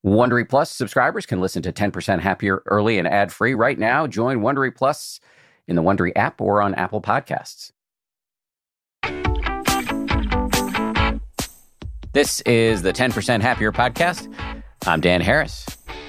Wondery Plus subscribers can listen to 10% Happier early and ad-free right now. Join Wondery Plus in the Wondery app or on Apple Podcasts. This is the 10% Happier podcast. I'm Dan Harris.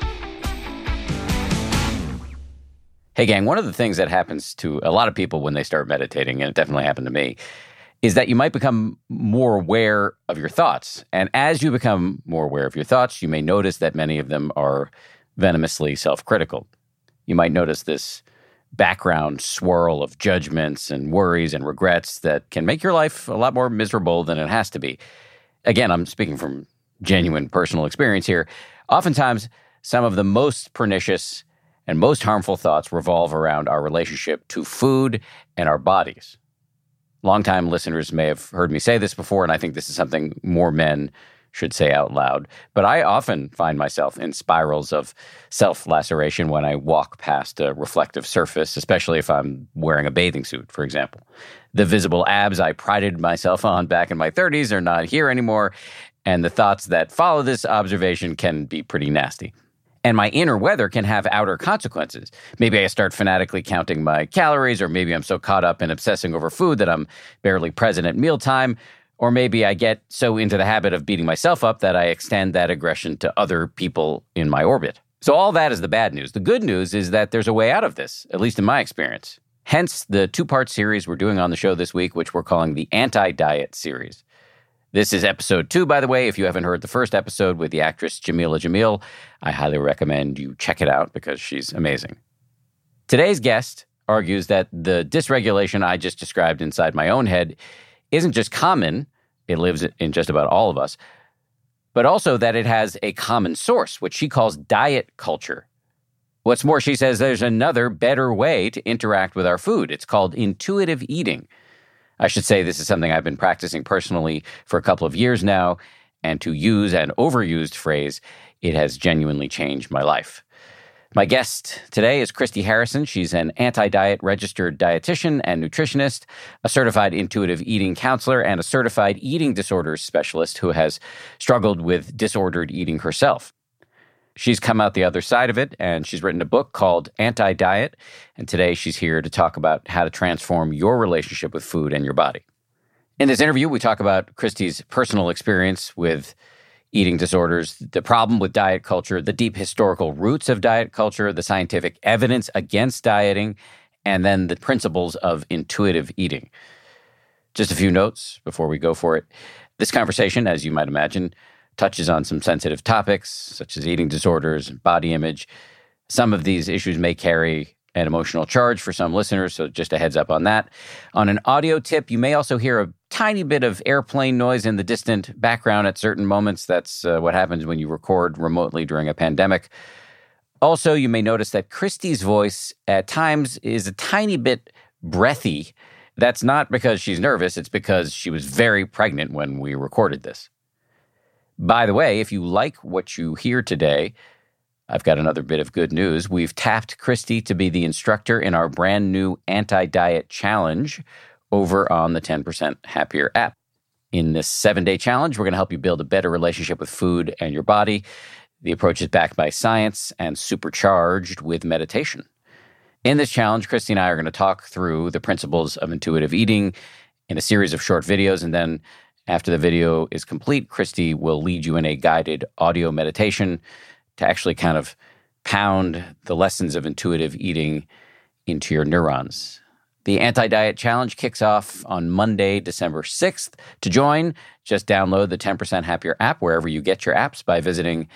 Hey, gang, one of the things that happens to a lot of people when they start meditating, and it definitely happened to me, is that you might become more aware of your thoughts. And as you become more aware of your thoughts, you may notice that many of them are venomously self-critical. You might notice this background swirl of judgments and worries and regrets that can make your life a lot more miserable than it has to be. Again, I'm speaking from genuine personal experience here. Oftentimes, some of the most pernicious and most harmful thoughts revolve around our relationship to food and our bodies. Longtime listeners may have heard me say this before, and I think this is something more men should say out loud. But I often find myself in spirals of self-laceration when I walk past a reflective surface, especially if I'm wearing a bathing suit, for example. The visible abs I prided myself on back in my 30s are not here anymore, and the thoughts that follow this observation can be pretty nasty. And my inner weather can have outer consequences. Maybe I start fanatically counting my calories, or maybe I'm so caught up in obsessing over food that I'm barely present at mealtime, or maybe I get so into the habit of beating myself up that I extend that aggression to other people in my orbit. So all that is the bad news. The good news is that there's a way out of this, at least in my experience. Hence the two-part series we're doing on the show this week, which we're calling the Anti-Diet series. This is episode 2, by the way. If you haven't heard the first episode with the actress Jameela Jamil, I highly recommend you check it out because she's amazing. Today's guest argues that the dysregulation I just described inside my own head isn't just common, it lives in just about all of us, but also that it has a common source, which she calls diet culture. What's more, she says there's another, better way to interact with our food. It's called intuitive eating. I should say this is something I've been practicing personally for a couple of years now, and to use an overused phrase, it has genuinely changed my life. My guest today is Christy Harrison. She's an anti-diet registered dietitian and nutritionist, a certified intuitive eating counselor, and a certified eating disorders specialist who has struggled with disordered eating herself. She's come out the other side of it, and she's written a book called Anti-Diet, and today she's here to talk about how to transform your relationship with food and your body. In this interview, we talk about Christy's personal experience with eating disorders, the problem with diet culture, the deep historical roots of diet culture, the scientific evidence against dieting, and then the principles of intuitive eating. Just a few notes before we go for it. This conversation, as you might imagine, touches on some sensitive topics, such as eating disorders and body image. Some of these issues may carry an emotional charge for some listeners, so just a heads up on that. On an audio tip, you may also hear a tiny bit of airplane noise in the distant background at certain moments. That's what happens when you record remotely during a pandemic. Also, you may notice that Christy's voice at times is a tiny bit breathy. That's not because she's nervous, it's because she was very pregnant when we recorded this. By the way, if you like what you hear today, I've got another bit of good news. We've tapped Christy to be the instructor in our brand new Anti-Diet Challenge over on the 10% Happier app. In this 7-day challenge, we're going to help you build a better relationship with food and your body. The approach is backed by science and supercharged with meditation. In this challenge, Christy and I are going to talk through the principles of intuitive eating in a series of short videos, and then after the video is complete, Christy will lead you in a guided audio meditation to actually kind of pound the lessons of intuitive eating into your neurons. The Anti-Diet Challenge kicks off on Monday, December 6th. To join, just download the 10% Happier app wherever you get your apps by visiting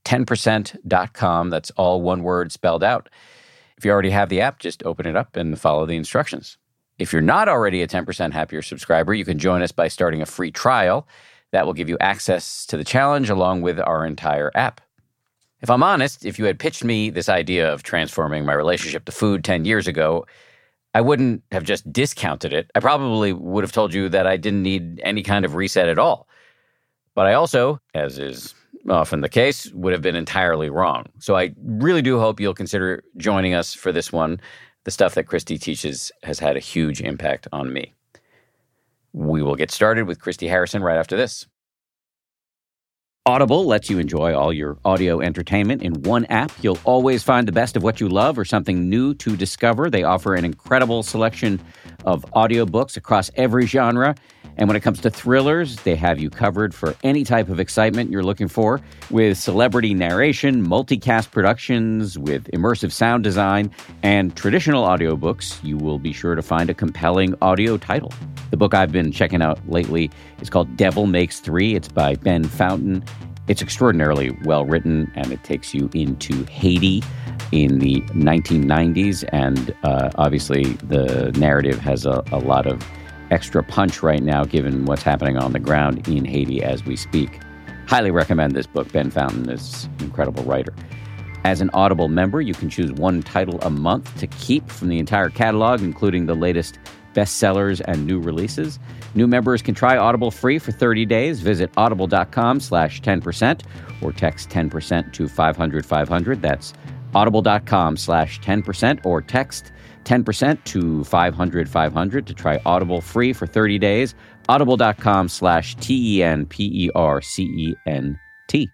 10%.com. That's all one word spelled out. If you already have the app, just open it up and follow the instructions. If you're not already a 10% Happier subscriber, you can join us by starting a free trial. That will give you access to the challenge along with our entire app. If I'm honest, if you had pitched me this idea of transforming my relationship to food 10 years ago, I wouldn't have just discounted it. I probably would have told you that I didn't need any kind of reset at all. But I also, as is often the case, would have been entirely wrong. So I really do hope you'll consider joining us for this one. The stuff that Christy teaches has had a huge impact on me. We will get started with Christy Harrison right after this. Audible lets you enjoy all your audio entertainment in one app. You'll always find the best of what you love or something new to discover. They offer an incredible selection of audiobooks across every genre. And when it comes to thrillers, they have you covered for any type of excitement you're looking for, with celebrity narration, multicast productions, with immersive sound design, and traditional audiobooks. You will be sure to find a compelling audio title. The book I've been checking out lately is called Devil Makes Three. It's by Ben Fountain. It's extraordinarily well written, and it takes you into Haiti in the 1990s. And obviously, the narrative has a lot of extra punch right now, given what's happening on the ground in Haiti as we speak. Highly recommend this book. Ben Fountain is an incredible writer. As an Audible member, you can choose one title a month to keep from the entire catalog, including the latest bestsellers and new releases. New members can try Audible free for 30 days. Visit audible.com/10% or text 10% to 500-500. That's audible.com/10% or text 10% to 500-500 to try Audible free for 30 days. Audible.com/TENPERCENT.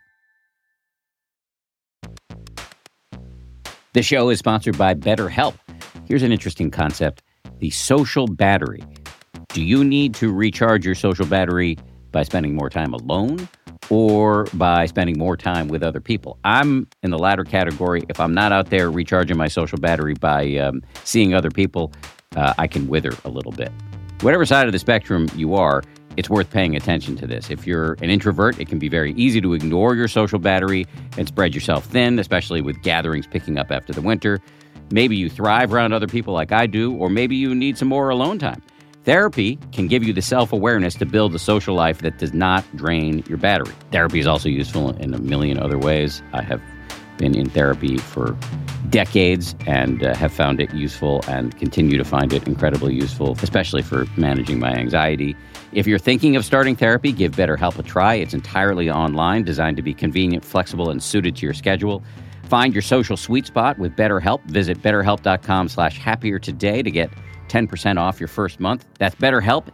The show is sponsored by BetterHelp. Here's an interesting concept: the social battery. Do you need to recharge your social battery by spending more time alone or by spending more time with other people? I'm in the latter category. If I'm not out there recharging my social battery by seeing other people, I can wither a little bit. Whatever side of the spectrum you are, it's worth paying attention to this. If you're an introvert, it can be very easy to ignore your social battery and spread yourself thin, especially with gatherings picking up after the winter. Maybe you thrive around other people like I do, or maybe you need some more alone time. Therapy can give you the self-awareness to build a social life that does not drain your battery. Therapy is also useful in a million other ways. I have been in therapy for decades and have found it useful and continue to find it incredibly useful, especially for managing my anxiety. If you're thinking of starting therapy, give BetterHelp a try. It's entirely online, designed to be convenient, flexible, and suited to your schedule. Find your social sweet spot with BetterHelp. Visit BetterHelp.com/happier today to get 10% off your first month. That's BetterHelp,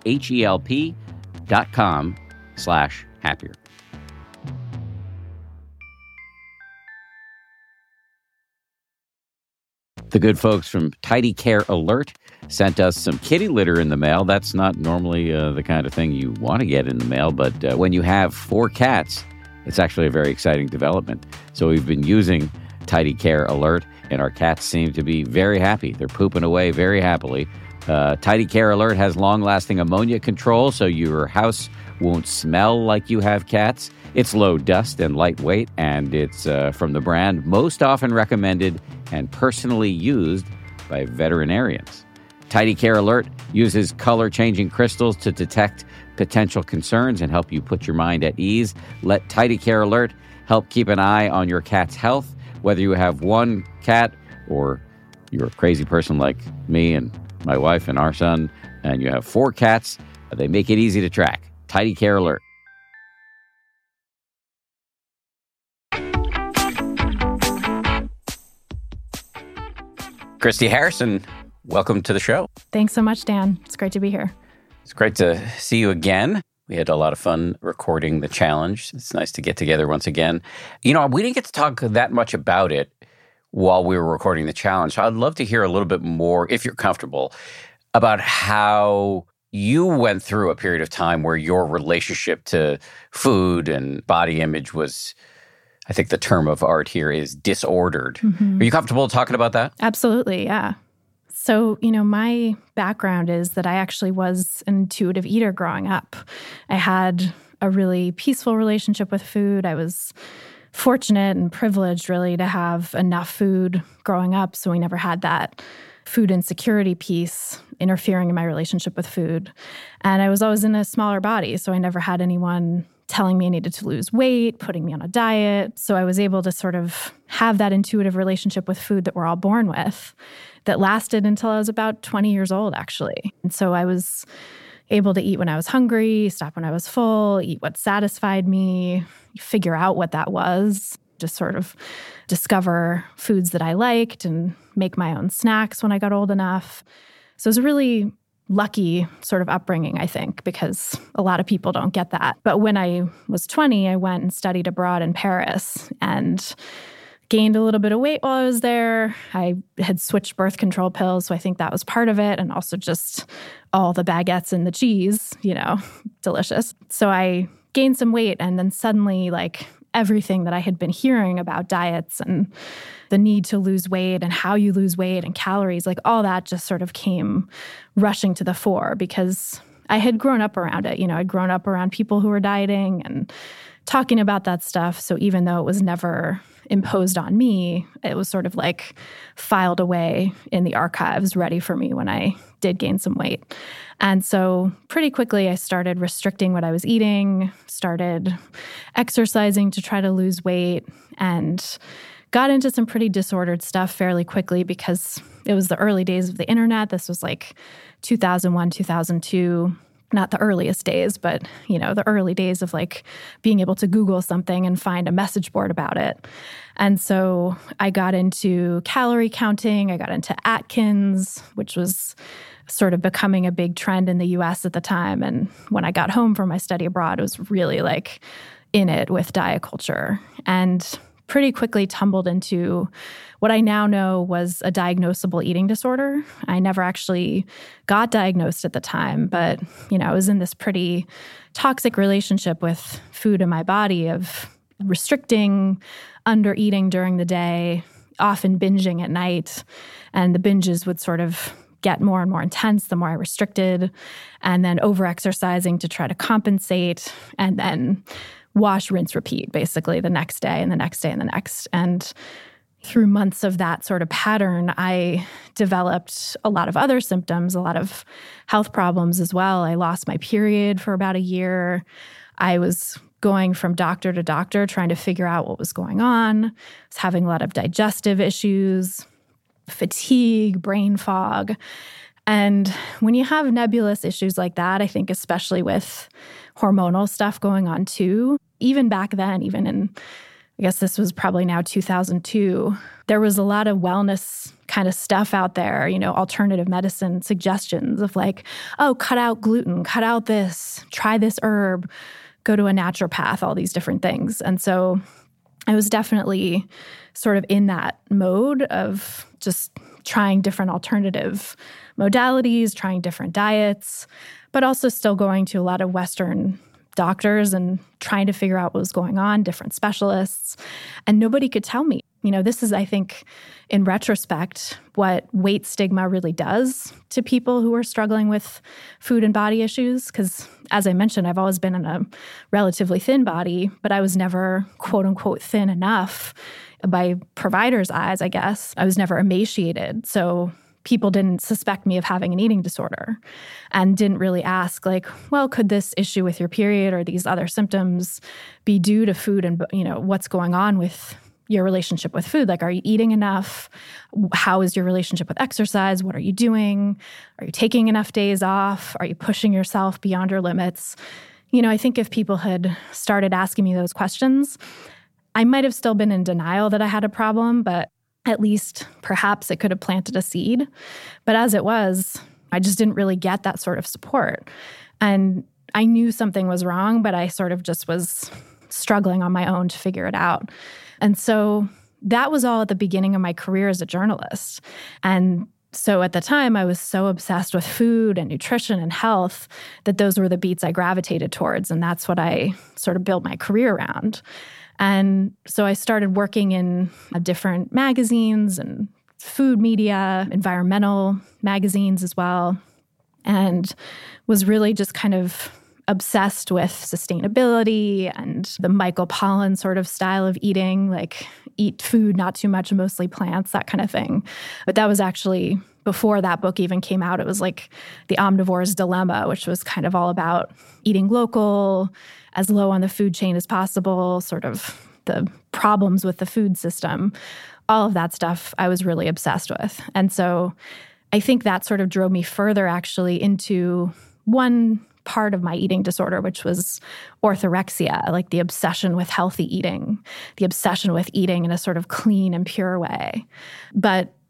HELP.com/happier. The good folks from Tidy Care Alert sent us some kitty litter in the mail. That's not normally the kind of thing you want to get in the mail, but when you have 4 cats, it's actually a very exciting development. So we've been using Tidy Care Alert, and our cats seem to be very happy. They're pooping away very happily. Tidy Care Alert has long-lasting ammonia control, so your house won't smell like you have cats. It's low dust and lightweight, and it's from the brand most often recommended and personally used by veterinarians. Tidy Care Alert uses color-changing crystals to detect potential concerns and help you put your mind at ease. Let Tidy Care Alert help keep an eye on your cat's health, whether you have one cat or you're a crazy person like me and my wife and our son, and you have 4 cats. They make it easy to track. Tidy Care Alert. Christy Harrison, welcome to the show. Thanks so much, Dan. It's great to be here. It's great to see you again. We had a lot of fun recording the challenge. It's nice to get together once again. You know, we didn't get to talk that much about it while we were recording the challenge. So I'd love to hear a little bit more, if you're comfortable, about how you went through a period of time where your relationship to food and body image was, I think the term of art here is disordered. Mm-hmm. Are you comfortable talking about that? Absolutely, yeah. So, my background is that I actually was an intuitive eater growing up. I had a really peaceful relationship with food. I was fortunate and privileged, really, to have enough food growing up, so we never had that food insecurity piece interfering in my relationship with food. And I was always in a smaller body, so I never had anyone telling me I needed to lose weight, putting me on a diet. So I was able to sort of have that intuitive relationship with food that we're all born with that lasted until I was about 20 years old, actually. And so I was able to eat when I was hungry, stop when I was full, eat what satisfied me, figure out what that was, just sort of discover foods that I liked and make my own snacks when I got old enough. So it was a really lucky sort of upbringing, I think, because a lot of people don't get that. But when I was 20, I went and studied abroad in Paris and gained a little bit of weight while I was there. I had switched birth control pills, so I think that was part of it. And also just all the baguettes and the cheese, delicious. So I gained some weight, and then suddenly, everything that I had been hearing about diets and the need to lose weight and how you lose weight and calories, all that just sort of came rushing to the fore because I had grown up around it. I'd grown up around people who were dieting and talking about that stuff. So even though it was never imposed on me, it was sort of filed away in the archives, ready for me when I did gain some weight. And so pretty quickly, I started restricting what I was eating, started exercising to try to lose weight, and got into some pretty disordered stuff fairly quickly because it was the early days of the internet. This was 2001, 2002. Not the earliest days, but, the early days of being able to Google something and find a message board about it. And so I got into calorie counting. I got into Atkins, which was sort of becoming a big trend in the US at the time. And when I got home from my study abroad, it was really in it with diet culture. And pretty quickly tumbled into what I now know was a diagnosable eating disorder. I never actually got diagnosed at the time, but, I was in this pretty toxic relationship with food in my body of restricting, under eating during the day, often binging at night. And the binges would sort of get more and more intense the more I restricted, and then over-exercising to try to compensate, and then wash, rinse, repeat, basically the next day and the next day and the next. And through months of that sort of pattern, I developed a lot of other symptoms, a lot of health problems as well. I lost my period for about a year. I was going from doctor to doctor trying to figure out what was going on. I was having a lot of digestive issues, fatigue, brain fog. And when you have nebulous issues like that, I think especially with hormonal stuff going on too, even back then, even in, I guess this was probably now 2002, there was a lot of wellness kind of stuff out there, alternative medicine suggestions of cut out gluten, cut out this, try this herb, go to a naturopath, all these different things. And so I was definitely sort of in that mode of just trying different alternative modalities, trying different diets, but also still going to a lot of Western doctors and trying to figure out what was going on, different specialists. And nobody could tell me. This is, I think, in retrospect, what weight stigma really does to people who are struggling with food and body issues. Because as I mentioned, I've always been in a relatively thin body, but I was never, quote unquote, thin enough by providers' eyes, I guess. I was never emaciated. So people didn't suspect me of having an eating disorder and didn't really ask could this issue with your period or these other symptoms be due to food and, what's going on with your relationship with food? Are you eating enough? How is your relationship with exercise? What are you doing? Are you taking enough days off? Are you pushing yourself beyond your limits? I think if people had started asking me those questions, I might have still been in denial that I had a problem, but at least perhaps it could have planted a seed. But as it was, I just didn't really get that sort of support. And I knew something was wrong, but I sort of just was struggling on my own to figure it out. And so that was all at the beginning of my career as a journalist. And so at the time, I was so obsessed with food and nutrition and health that those were the beats I gravitated towards. And that's what I sort of built my career around. And so I started working in different magazines and food media, environmental magazines as well, and was really just kind of obsessed with sustainability and the Michael Pollan sort of style of eating, eat food, not too much, mostly plants, that kind of thing. But that was actually before that book even came out. It was The Omnivore's Dilemma, which was kind of all about eating local, as low on the food chain as possible, sort of the problems with the food system. All of that stuff I was really obsessed with. And so I think that sort of drove me further actually into one part of my eating disorder, which was orthorexia, the obsession with healthy eating, the obsession with eating in a sort of clean and pure way. But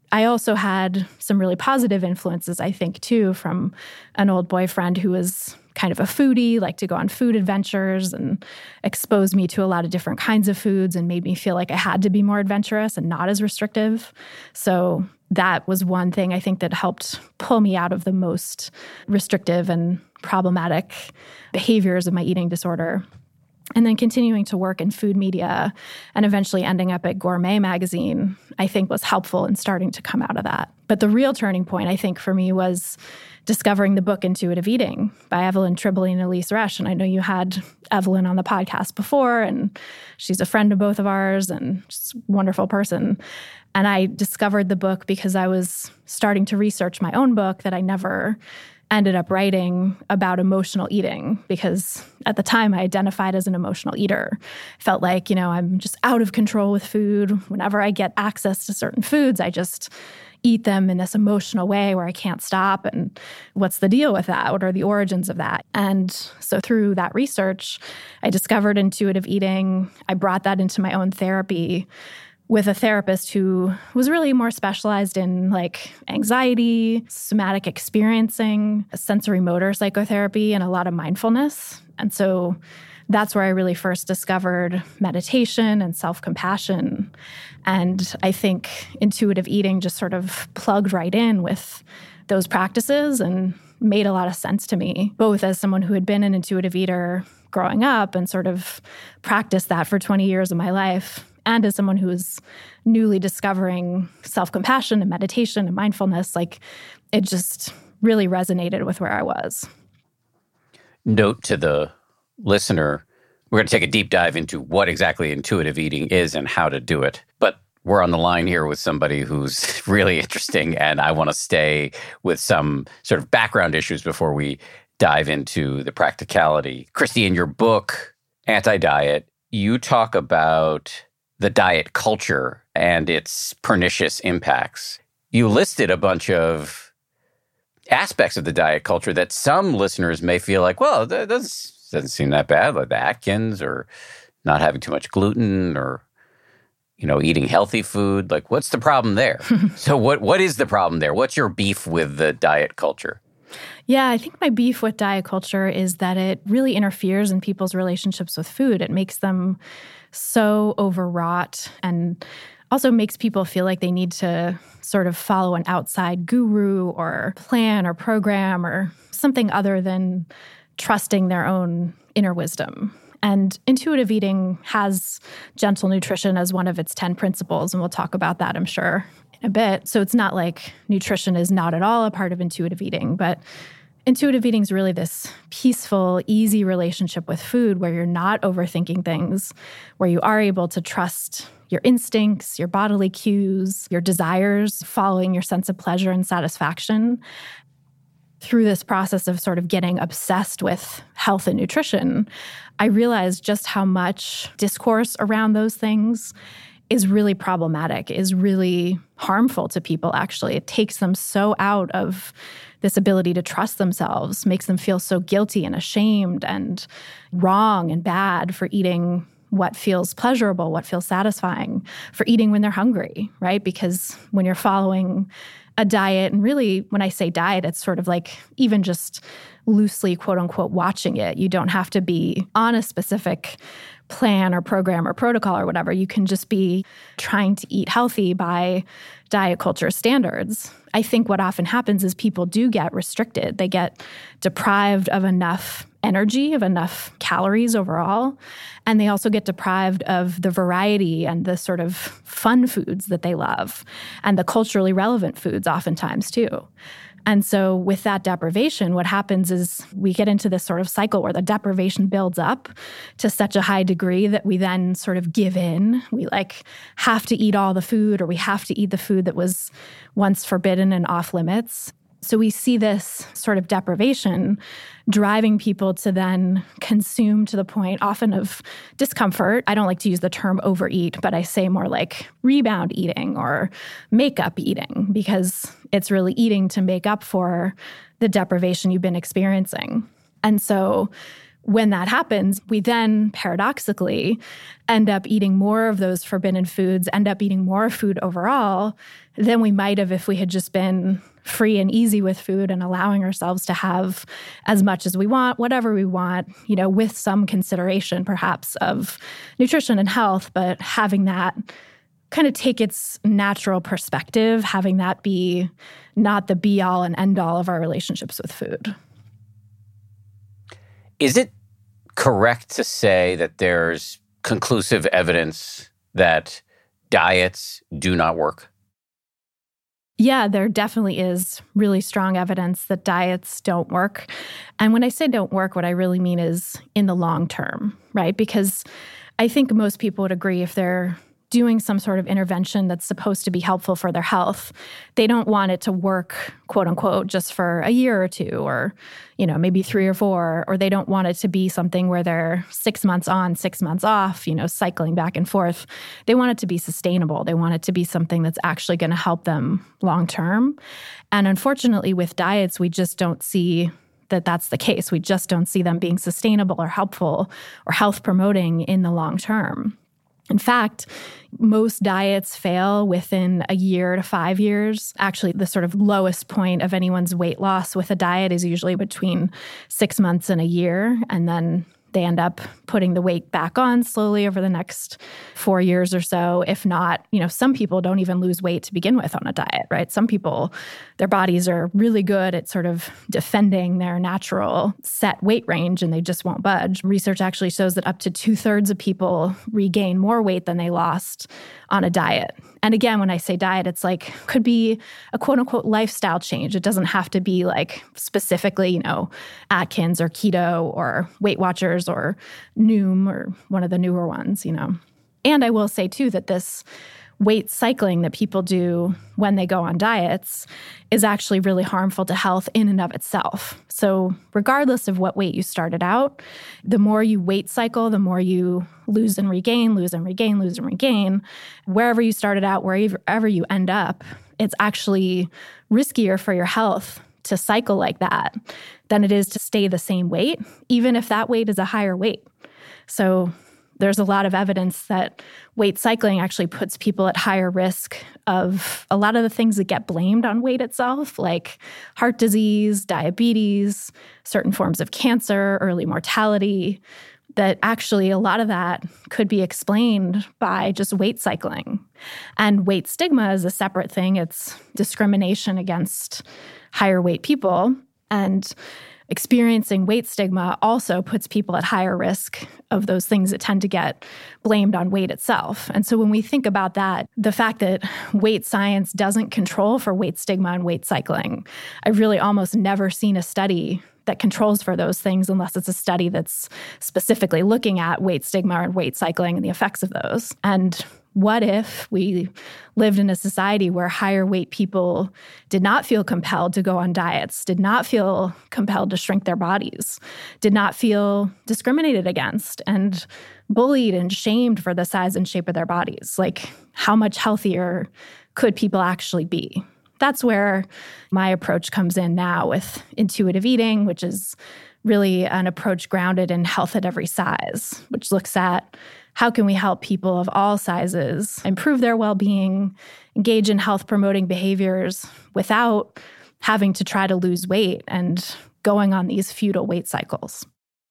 I also had some really positive influences, I think, too, from an old boyfriend who was kind of a foodie, liked to go on food adventures and exposed me to a lot of different kinds of foods and made me feel like I had to be more adventurous and not as restrictive. So that was one thing I think that helped pull me out of the most restrictive and problematic behaviors of my eating disorder. And then continuing to work in food media and eventually ending up at Gourmet magazine, I think was helpful in starting to come out of that. But the real turning point, I think, for me was discovering the book Intuitive Eating by Evelyn Tribole and Elyse Resch. And I know you had Evelyn on the podcast before, and she's a friend of both of ours and just a wonderful person. And I discovered the book because I was starting to research my own book that I never ended up writing about emotional eating, because at the time I identified as an emotional eater. Felt like, I'm just out of control with food. Whenever I get access to certain foods, I just eat them in this emotional way where I can't stop. And what's the deal with that? What are the origins of that? And so through that research, I discovered intuitive eating. I brought that into my own therapy with a therapist who was really more specialized in anxiety, somatic experiencing, sensory motor psychotherapy, and a lot of mindfulness. And so that's where I really first discovered meditation and self-compassion. And I think intuitive eating just sort of plugged right in with those practices and made a lot of sense to me, both as someone who had been an intuitive eater growing up and sort of practiced that for 20 years of my life, and as someone who was newly discovering self-compassion and meditation and mindfulness. It just really resonated with where I was. Note to the listener, we're going to take a deep dive into what exactly intuitive eating is and how to do it. But we're on the line here with somebody who's really interesting, and I want to stay with some sort of background issues before we dive into the practicality. Christy, in your book, Anti-Diet, you talk about the diet culture and its pernicious impacts. You listed a bunch of aspects of the diet culture that some listeners may feel like, well, that doesn't seem that bad, like the Atkins or not having too much gluten or, eating healthy food. What's the problem there? So what is the problem there? What's your beef with the diet culture? Yeah, I think my beef with diet culture is that it really interferes in people's relationships with food. It makes them so overwrought and also makes people feel like they need to sort of follow an outside guru or plan or program or something other than trusting their own inner wisdom. And intuitive eating has gentle nutrition as one of its 10 principles, and we'll talk about that, I'm sure, in a bit. So it's not like nutrition is not at all a part of intuitive eating, but intuitive eating is really this peaceful, easy relationship with food where you're not overthinking things, where you are able to trust your instincts, your bodily cues, your desires, following your sense of pleasure and satisfaction. Through this process of sort of getting obsessed with health and nutrition, I realized just how much discourse around those things is really problematic, is really harmful to people, actually. It takes them so out of this ability to trust themselves, makes them feel so guilty and ashamed and wrong and bad for eating what feels pleasurable, what feels satisfying, for eating when they're hungry, right? Because when you're following a diet, and really when I say diet, it's sort of like even just loosely, quote unquote, watching it. You don't have to be on a specific plan or program or protocol or whatever. You can just be trying to eat healthy by diet culture standards. I think what often happens is people do get restricted. They get deprived of enough energy, of enough calories overall. And they also get deprived of the variety and the sort of fun foods that they love and the culturally relevant foods oftentimes too. And so with that deprivation, what happens is we get into this sort of cycle where the deprivation builds up to such a high degree that we then sort of give in. We have to eat all the food, or we have to eat the food that was once forbidden and off limits. So we see this sort of deprivation driving people to then consume to the point often of discomfort. I don't like to use the term overeat, but I say more like rebound eating or makeup eating, because it's really eating to make up for the deprivation you've been experiencing. And so when that happens, we then paradoxically end up eating more of those forbidden foods, end up eating more food overall than we might have if we had just been free and easy with food and allowing ourselves to have as much as we want, whatever we want, with some consideration perhaps of nutrition and health, but having that kind of take its natural perspective, having that be not the be all and end all of our relationships with food. Is it correct to say that there's conclusive evidence that diets do not work? Yeah, there definitely is really strong evidence that diets don't work. And when I say don't work, what I really mean is in the long term, right? Because I think most people would agree if they're doing some sort of intervention that's supposed to be helpful for their health, they don't want it to work, quote unquote, just for a year or two, or, maybe 3 or 4, or they don't want it to be something where they're 6 months on, 6 months off, cycling back and forth. They want it to be sustainable. They want it to be something that's actually going to help them long term. And unfortunately, with diets, we just don't see that that's the case. We just don't see them being sustainable or helpful or health promoting in the long term. In fact, most diets fail within a year to 5 years. Actually, the sort of lowest point of anyone's weight loss with a diet is usually between 6 months and a year. And then they end up putting the weight back on slowly over the next 4 years or so. If not, some people don't even lose weight to begin with on a diet, right? Some people, their bodies are really good at sort of defending their natural set weight range and they just won't budge. Research actually shows that up to 2/3 of people regain more weight than they lost on a diet. And again, when I say diet, it's like, could be a quote unquote lifestyle change. It doesn't have to be like specifically, Atkins or keto or Weight Watchers or Noom or one of the newer ones, And I will say too that this weight cycling that people do when they go on diets is actually really harmful to health in and of itself. So regardless of what weight you started out, the more you weight cycle, the more you lose and regain, lose and regain, lose and regain. Wherever you started out, wherever you end up, it's actually riskier for your health to cycle like that than it is to stay the same weight, even if that weight is a higher weight. So there's a lot of evidence that weight cycling actually puts people at higher risk of a lot of the things that get blamed on weight itself, like heart disease, diabetes, certain forms of cancer, early mortality, that actually a lot of that could be explained by just weight cycling. And weight stigma is a separate thing. It's discrimination against higher weight people. And experiencing weight stigma also puts people at higher risk of those things that tend to get blamed on weight itself. And so when we think about that, the fact that weight science doesn't control for weight stigma and weight cycling, I've really almost never seen a study that controls for those things unless it's a study that's specifically looking at weight stigma and weight cycling and the effects of those. And what if we lived in a society where higher weight people did not feel compelled to go on diets, did not feel compelled to shrink their bodies, did not feel discriminated against and bullied and shamed for the size and shape of their bodies? Like, how much healthier could people actually be? That's where my approach comes in now with intuitive eating, which is really an approach grounded in health at every size, which looks at how can we help people of all sizes improve their well-being, engage in health-promoting behaviors without having to try to lose weight and going on these futile weight cycles.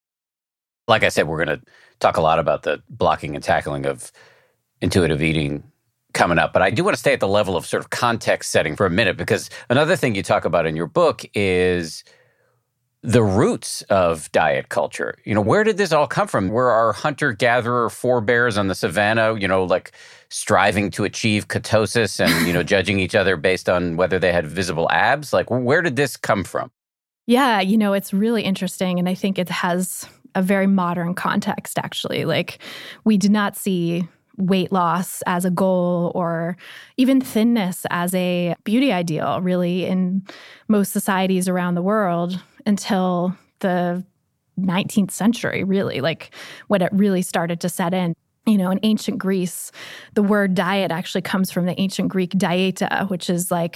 Like I said, we're going to talk a lot about the blocking and tackling of intuitive eating coming up, but I do want to stay at the level of sort of context setting for a minute, because another thing you talk about in your book is the roots of diet culture. Where did this all come from? Were our hunter-gatherer forebears on the savannah, like striving to achieve ketosis and, judging each other based on whether they had visible abs? Like, where did this come from? Yeah, it's really interesting. And I think it has a very modern context, actually. Like, we did not see weight loss as a goal or even thinness as a beauty ideal, really, in most societies around the world until the 19th century, really, like when it really started to set in. In ancient Greece, the word diet actually comes from the ancient Greek dieta, which is like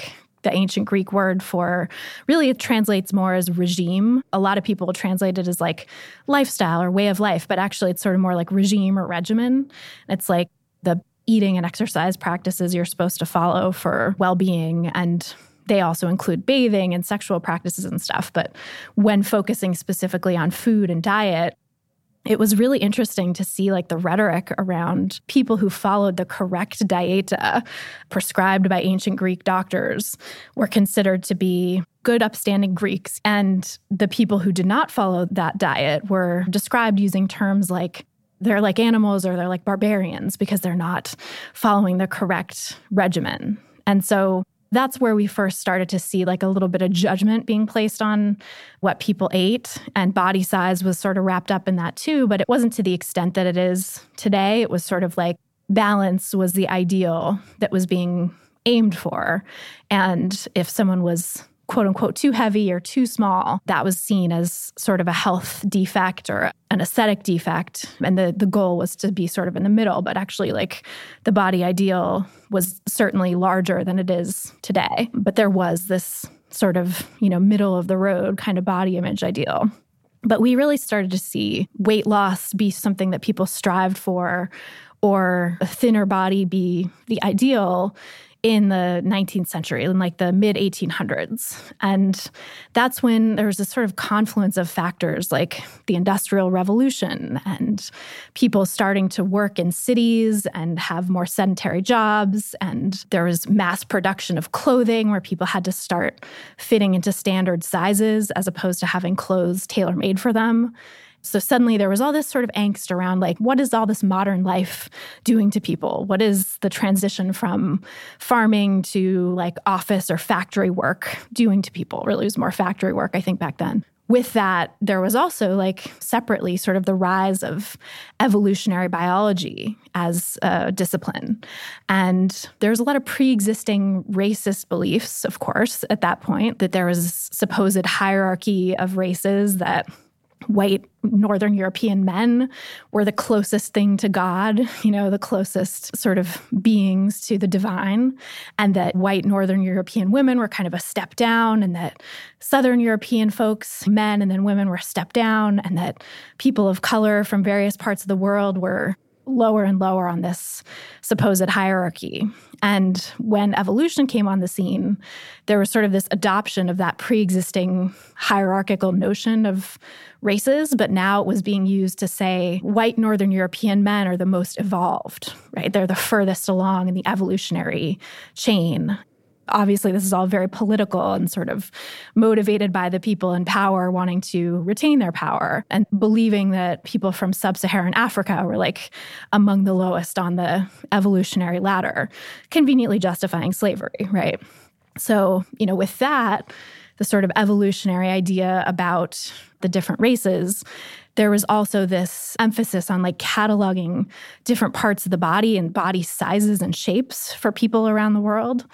the ancient Greek word for, really it translates more as regime. A lot of people translate it as like lifestyle or way of life, but actually it's sort of more like regime or regimen. It's like the eating and exercise practices you're supposed to follow for well-being, and they also include bathing and sexual practices and stuff. But when focusing specifically on food and diet, it was really interesting to see like the rhetoric around people who followed the correct dieta prescribed by ancient Greek doctors were considered to be good, upstanding Greeks. And the people who did not follow that diet were described using terms like they're like animals or they're like barbarians because they're not following the correct regimen. And so that's where we first started to see like a little bit of judgment being placed on what people ate, and body size was sort of wrapped up in that too, but it wasn't to the extent that it is today. It was sort of like balance was the ideal that was being aimed for. And if someone was quote unquote too heavy or too small, that was seen as sort of a health defect or an aesthetic defect. And the goal was to be sort of in the middle, but actually like the body ideal was certainly larger than it is today. But there was this sort of, middle of the road kind of body image ideal. But we really started to see weight loss be something that people strived for, or a thinner body be the ideal in the 19th century, in like the mid-1800s. And that's when there was this sort of confluence of factors like the Industrial Revolution and people starting to work in cities and have more sedentary jobs. And there was mass production of clothing where people had to start fitting into standard sizes as opposed to having clothes tailor-made for them. So suddenly there was all this sort of angst around like, what is all this modern life doing to people? What is the transition from farming to like office or factory work doing to people? Really, it was more factory work, I think, back then. With that, there was also like separately sort of the rise of evolutionary biology as a discipline. And there's a lot of pre-existing racist beliefs, of course, at that point, that there was supposed hierarchy of races, that white Northern European men were the closest thing to God, the closest sort of beings to the divine, and that white Northern European women were kind of a step down, and that Southern European folks, men and then women, were a step down, and that people of color from various parts of the world were lower and lower on this supposed hierarchy. And when evolution came on the scene, there was sort of this adoption of that pre-existing hierarchical notion of races, but now it was being used to say white Northern European men are the most evolved, right? They're the furthest along in the evolutionary chain. Obviously, this is all very political and sort of motivated by the people in power wanting to retain their power and believing that people from sub-Saharan Africa were like among the lowest on the evolutionary ladder, conveniently justifying slavery, right? So, with that, the sort of evolutionary idea about the different races, there was also this emphasis on like cataloging different parts of the body and body sizes and shapes for people around the world.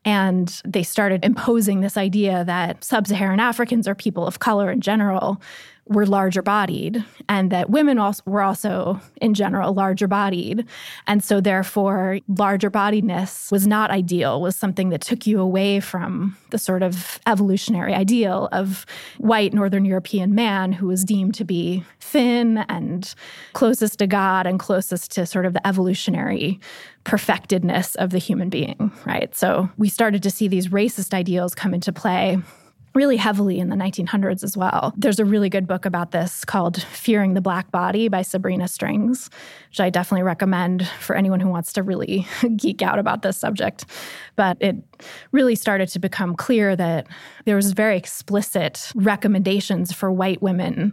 And they started imposing this idea that sub-Saharan Africans, or people of color in general, were larger bodied, and that women were also, in general, larger bodied. And so therefore, larger bodiedness was not ideal, was something that took you away from the sort of evolutionary ideal of white Northern European man who was deemed to be thin and closest to God and closest to sort of the evolutionary perfectedness of the human being, right? So we started to see these racist ideals come into play really heavily in the 1900s as well. There's a really good book about this called Fearing the Black Body by Sabrina Strings, which I definitely recommend for anyone who wants to really geek out about this subject. But it really started to become clear that there was very explicit recommendations for white women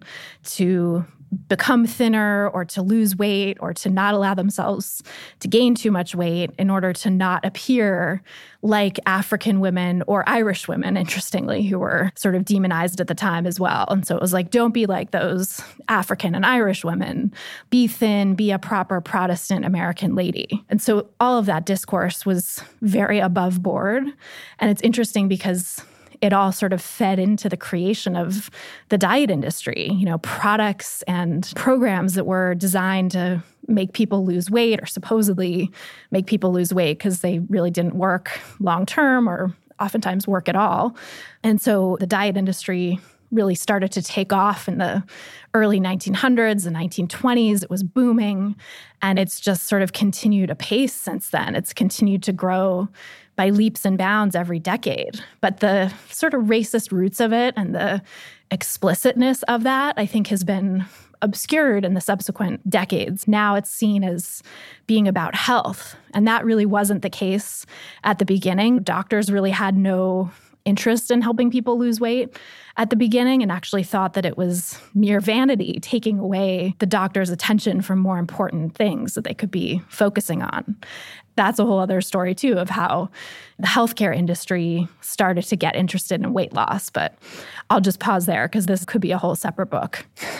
to become thinner or to lose weight or to not allow themselves to gain too much weight in order to not appear like African women or Irish women, interestingly, who were sort of demonized at the time as well. And so it was like, don't be like those African and Irish women. Be thin, be a proper Protestant American lady. And so all of that discourse was very above board. And it's interesting because it all sort of fed into the creation of the diet industry, products and programs that were designed to make people lose weight or supposedly make people lose weight because they really didn't work long term or oftentimes work at all. And so the diet industry really started to take off in the early 1900s, the 1920s. It was booming, and it's just sort of continued apace since then. It's continued to grow by leaps and bounds every decade. But the sort of racist roots of it and the explicitness of that, I think, has been obscured in the subsequent decades. Now it's seen as being about health, and that really wasn't the case at the beginning. Doctors really had no interest in helping people lose weight at the beginning and actually thought that it was mere vanity, taking away the doctor's attention from more important things that they could be focusing on. That's a whole other story, too, of how the healthcare industry started to get interested in weight loss. But I'll just pause there because this could be a whole separate book.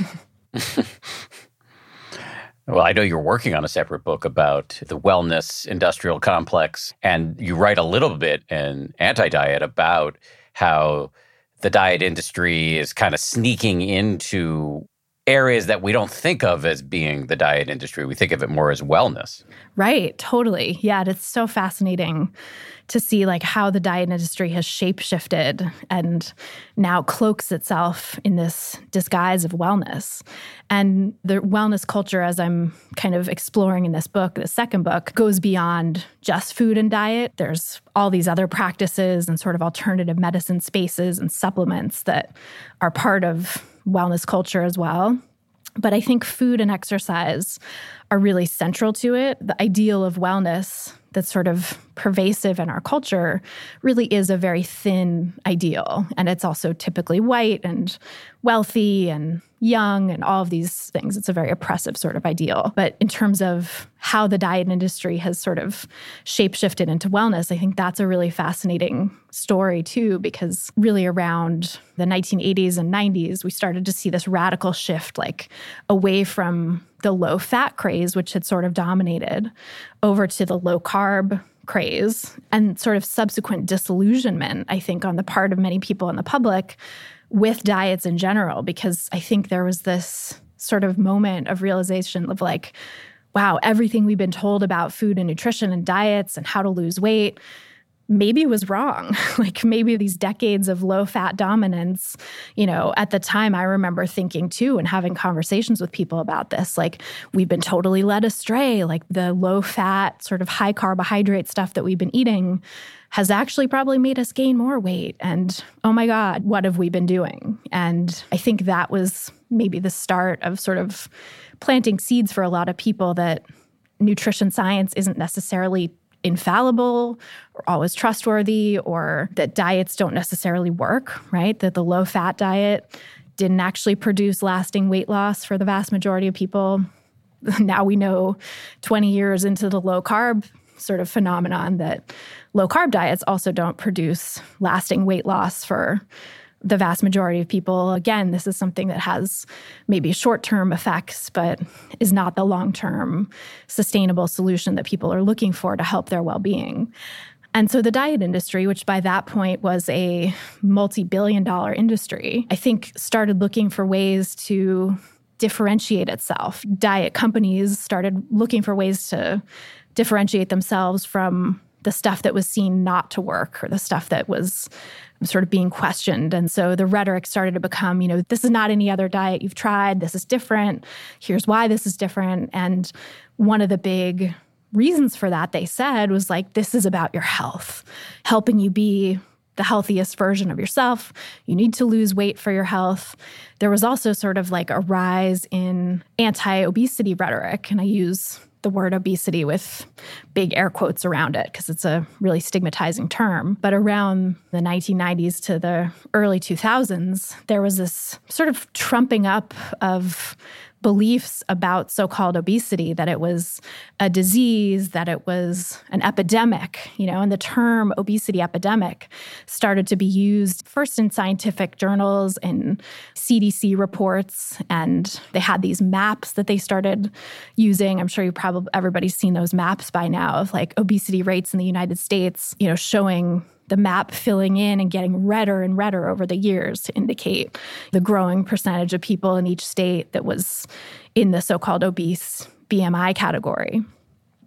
Well, I know you're working on a separate book about the wellness industrial complex, and you write a little bit in Anti-Diet about how the diet industry is kind of sneaking into areas that we don't think of as being the diet industry. We think of it more as wellness. Right, totally. Yeah, it's so fascinating to see like how the diet industry has shape-shifted and now cloaks itself in this disguise of wellness. And the wellness culture, as I'm kind of exploring in this book, the second book, goes beyond just food and diet. There's all these other practices and sort of alternative medicine spaces and supplements that are part of wellness culture as well. But I think food and exercise are really central to it. The ideal of wellness that's sort of pervasive in our culture really is a very thin ideal. And it's also typically white and wealthy and young and all of these things. It's a very oppressive sort of ideal. But in terms of how the diet industry has sort of shape-shifted into wellness, I think that's a really fascinating story too, because really around the 1980s and 90s, we started to see this radical shift like away from the low-fat craze, which had sort of dominated, over to the low-carb craze and sort of subsequent disillusionment, I think, on the part of many people in the public with diets in general, because I think there was this sort of moment of realization of like, wow, everything we've been told about food and nutrition and diets and how to lose weight maybe was wrong. Like maybe these decades of low-fat dominance, you know, at the time I remember thinking too and having conversations with people about this, like we've been totally led astray. Like the low-fat sort of high carbohydrate stuff that we've been eating has actually probably made us gain more weight. And oh my God, what have we been doing? And I think that was maybe the start of sort of planting seeds for a lot of people that nutrition science isn't necessarily infallible or always trustworthy, or that diets don't necessarily work, right? That the low-fat diet didn't actually produce lasting weight loss for the vast majority of people. Now we know 20 years into the low-carb sort of phenomenon that low-carb diets also don't produce lasting weight loss for the vast majority of people. Again, this is something that has maybe short-term effects, but is not the long-term sustainable solution that people are looking for to help their well-being. And so the diet industry, which by that point was a multi-billion-dollar industry, I think started looking for ways to differentiate itself. Diet companies started looking for ways to differentiate themselves from the stuff that was seen not to work or the stuff that was sort of being questioned. And so the rhetoric started to become, you know, this is not any other diet you've tried. This is different. Here's why this is different. And one of the big reasons for that, they said, was like, this is about your health, helping you be the healthiest version of yourself. You need to lose weight for your health. There was also sort of like a rise in anti-obesity rhetoric. And I use the word obesity with big air quotes around it because it's a really stigmatizing term. But around the 1990s to the early 2000s, there was this sort of trumping up of beliefs about so-called obesity, that it was a disease, that it was an epidemic, you know, and the term obesity epidemic started to be used first in scientific journals and CDC reports, and they had these maps that they started using. I'm sure everybody's seen those maps by now of like obesity rates in the United States, you know, showing the map filling in and getting redder and redder over the years to indicate the growing percentage of people in each state that was in the so-called obese BMI category.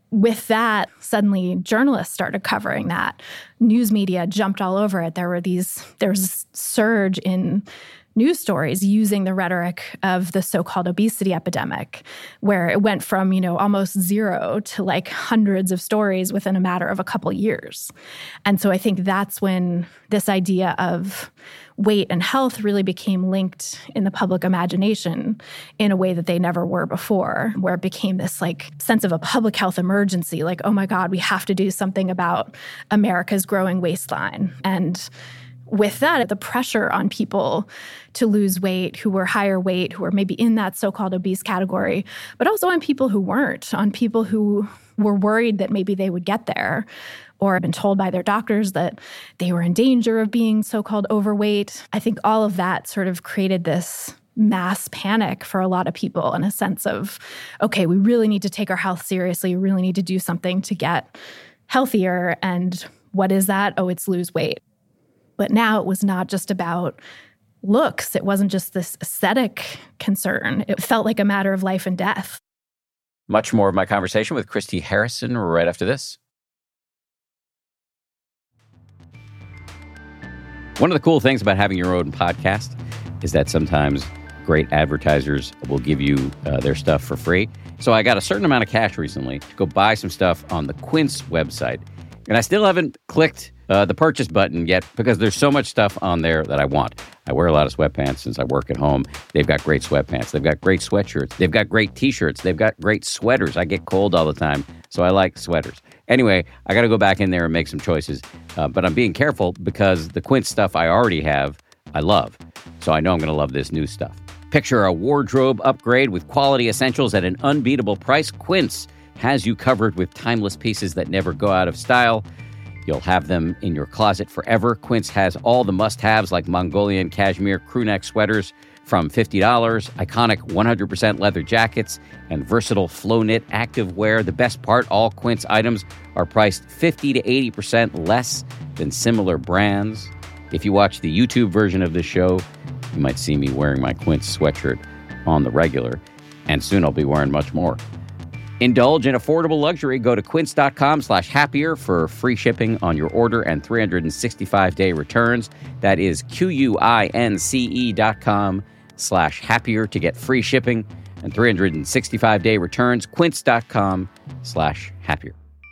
with that, suddenly journalists started covering that. News media jumped all over it. There was this surge in news stories using the rhetoric of the so-called obesity epidemic, where it went from, almost zero to like hundreds of stories within a matter of a couple years. And so I think that's when this idea of weight and health really became linked in the public imagination in a way that they never were before, where it became this like sense of a public health emergency, like, oh my God, we have to do something about America's growing waistline. And with that, the pressure on people to lose weight, who were higher weight, who were maybe in that so-called obese category, but also on people who weren't, on people who were worried that maybe they would get there or have been told by their doctors that they were in danger of being so-called overweight. I think all of that sort of created this mass panic for a lot of people in a sense of, okay, we really need to take our health seriously. We really need to do something to get healthier. And what is that? Oh, it's lose weight. But now it was not just about looks. It wasn't just this aesthetic concern. It felt like a matter of life and death. Much more of my conversation with Christy Harrison right after this. One of the cool things about having your own podcast is that sometimes great advertisers will give you their stuff for free. So I got a certain amount of cash recently to go buy some stuff on the Quince website. And I still haven't clicked the purchase button yet because there's so much stuff on there that I want. I wear a lot of sweatpants since I work at home. They've got great sweatpants. They've got great sweatshirts. They've got great T-shirts. They've got great sweaters. I get cold all the time, so I like sweaters. Anyway, I got to go back in there and make some choices. But I'm being careful because the Quince stuff I already have, I love. So I know I'm going to love this new stuff. Picture a wardrobe upgrade with quality essentials at an unbeatable price. Quince has you covered with timeless pieces that never go out of style. You'll have them in your closet forever. Quince has all the must-haves like Mongolian cashmere crewneck sweaters from $50, iconic 100% leather jackets, and versatile flow-knit activewear. The best part, all Quince items are priced 50 to 80% less than similar brands. If you watch the YouTube version of this show, you might see me wearing my Quince sweatshirt on the regular, and soon I'll be wearing much more. Indulge in affordable luxury. Go to quince.com/happier for free shipping on your order and 365-day returns. That is QUINCE.com/happier to get free shipping and 365-day returns. Quince.com/happier.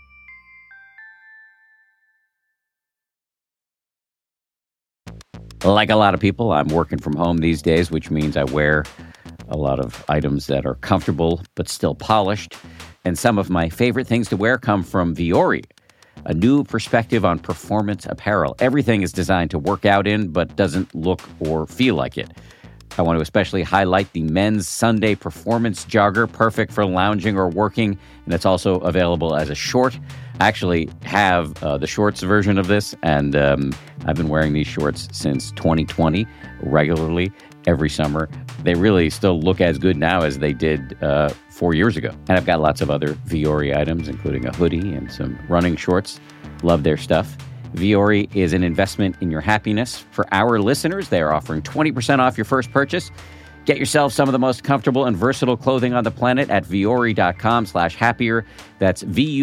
Like a lot of people, I'm working from home these days, which means I wear a lot of items that are comfortable but still polished. And some of my favorite things to wear come from Vuori, a new perspective on performance apparel. Everything is designed to work out in but doesn't look or feel like it. I want to especially highlight the men's Sunday performance jogger, perfect for lounging or working, and it's also available as a short. I actually have the shorts version of this, and I've been wearing these shorts since 2020 regularly every summer. They really still look as good now as they did 4 years ago. And I've got lots of other Vuori items, including a hoodie and some running shorts. Love their stuff. Vuori is an investment in your happiness. For our listeners, they are offering 20% off your first purchase. Get yourself some of the most comfortable and versatile clothing on the planet at vuori.com/happier. That's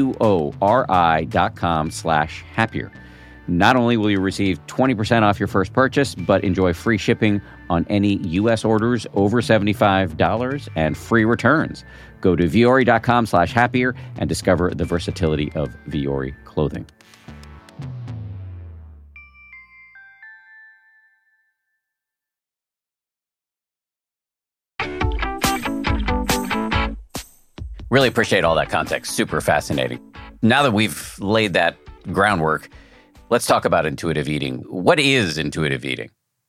VUORI.com/happier. Not only will you receive 20% off your first purchase, but enjoy free shipping on any U.S. orders over $75 and free returns. Go to vuori.com/happier and discover the versatility of Vuori clothing. Really appreciate all that context. Super fascinating. Now that we've laid that groundwork, let's talk about intuitive eating. What is intuitive eating?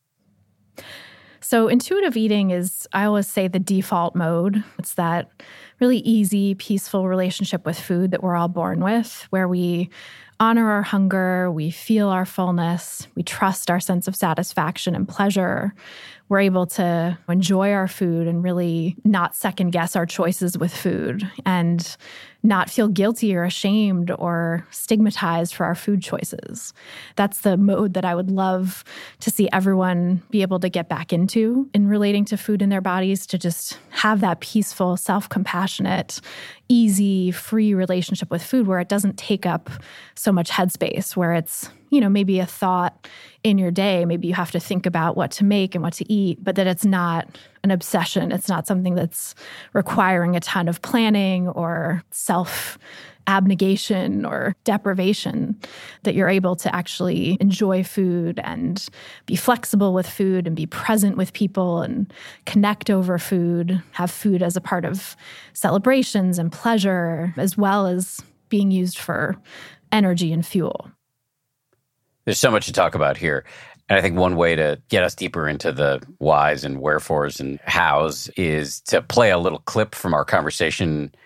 So intuitive eating is, I always say, the default mode. It's that really easy, peaceful relationship with food that we're all born with, where we honor our hunger, we feel our fullness, we trust our sense of satisfaction and pleasure. we're able to enjoy our food and really not second guess our choices with food and not feel guilty or ashamed or stigmatized for our food choices. That's the mode that I would love to see everyone be able to get back into in relating to food in their bodies, to just have that peaceful, self-compassionate, easy, free relationship with food where it doesn't take up so much headspace, where it's, maybe a thought in your day. Maybe you have to think about what to make and what to eat, but that it's not an obsession. It's not something that's requiring a ton of planning or self-abnegation or deprivation, that you're able to actually enjoy food and be flexible with food and be present with people and connect over food, have food as a part of celebrations and pleasure, as well as being used for energy and fuel. There's so much to talk about here. And I think one way to get us deeper into the whys and wherefores and hows is to play a little clip from our conversation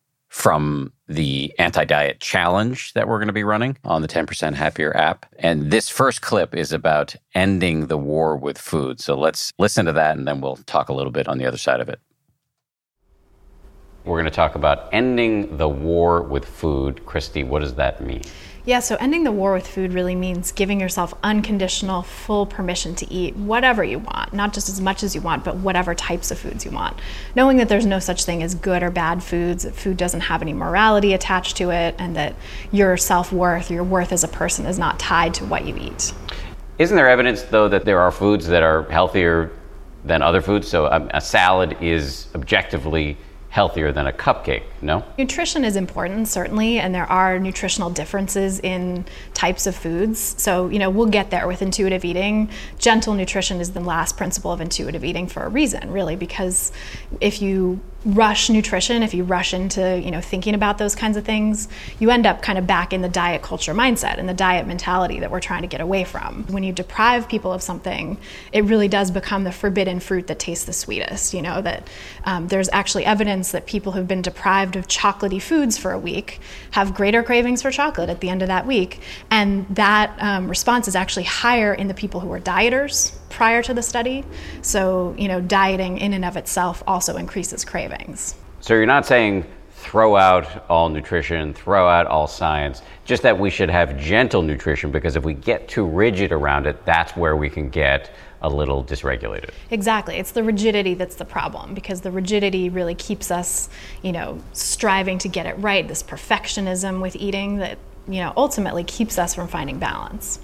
from the anti-diet challenge that we're going to be running on the 10% Happier app. And this first clip is about ending the war with food. So let's listen to that, and then we'll talk a little bit on the other side of it. We're going to talk about ending the war with food. Christy, what does that mean? Yeah, so ending the war with food really means giving yourself unconditional, full permission to eat whatever you want, not just as much as you want, but whatever types of foods you want. Knowing that there's no such thing as good or bad foods, that food doesn't have any morality attached to it, and that your self-worth, your worth as a person is not tied to what you eat. Isn't there evidence, though, that there are foods that are healthier than other foods? So a salad is objectively healthier than a cupcake, no? Nutrition is important, certainly, and there are nutritional differences in types of foods. So, we'll get there with intuitive eating. Gentle nutrition is the last principle of intuitive eating for a reason, really, because if you rush nutrition, if you rush into, thinking about those kinds of things, you end up kind of back in the diet culture mindset and the diet mentality that we're trying to get away from. When you deprive people of something, it really does become the forbidden fruit that tastes the sweetest. That there's actually evidence that people who've been deprived of chocolatey foods for a week have greater cravings for chocolate at the end of that week. And that response is actually higher in the people who are dieters prior to the study. So, dieting in and of itself also increases cravings. So you're not saying throw out all nutrition, throw out all science, just that we should have gentle nutrition, because if we get too rigid around it, that's where we can get a little dysregulated. Exactly. It's the rigidity that's the problem, because the rigidity really keeps us, striving to get it right, this perfectionism with eating that, ultimately keeps us from finding balance.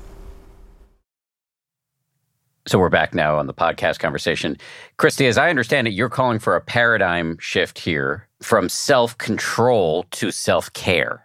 So we're back now on the podcast conversation. Christy, as I understand it, you're calling for a paradigm shift here from self-control to self-care.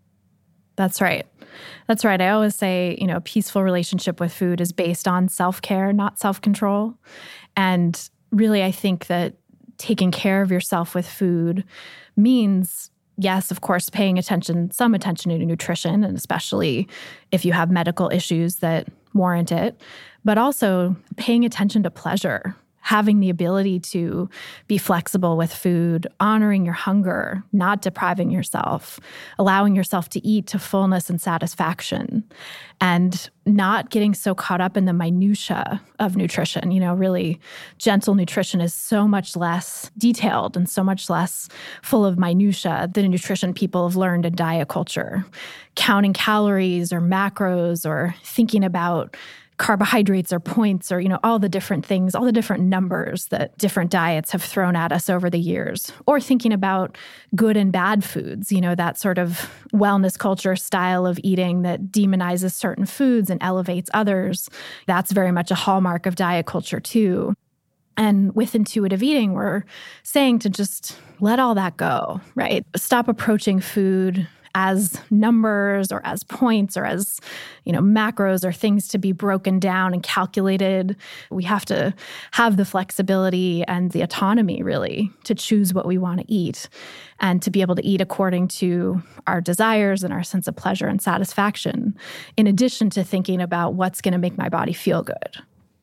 That's right. That's right. I always say, a peaceful relationship with food is based on self-care, not self-control. And really, I think that taking care of yourself with food means, yes, of course, paying some attention to nutrition, and especially if you have medical issues that warrant it, but also paying attention to pleasure, having the ability to be flexible with food, honoring your hunger, not depriving yourself, allowing yourself to eat to fullness and satisfaction, and not getting so caught up in the minutia of nutrition. Really, gentle nutrition is so much less detailed and so much less full of minutia than nutrition people have learned in diet culture. Counting calories or macros or thinking about carbohydrates or points or, all the different things, all the different numbers that different diets have thrown at us over the years. Or thinking about good and bad foods, that sort of wellness culture style of eating that demonizes certain foods and elevates others. That's very much a hallmark of diet culture too. And with intuitive eating, we're saying to just let all that go, right? Stop approaching food as numbers or as points or as, macros or things to be broken down and calculated. We have to have the flexibility and the autonomy, really, to choose what we want to eat and to be able to eat according to our desires and our sense of pleasure and satisfaction, in addition to thinking about what's going to make my body feel good.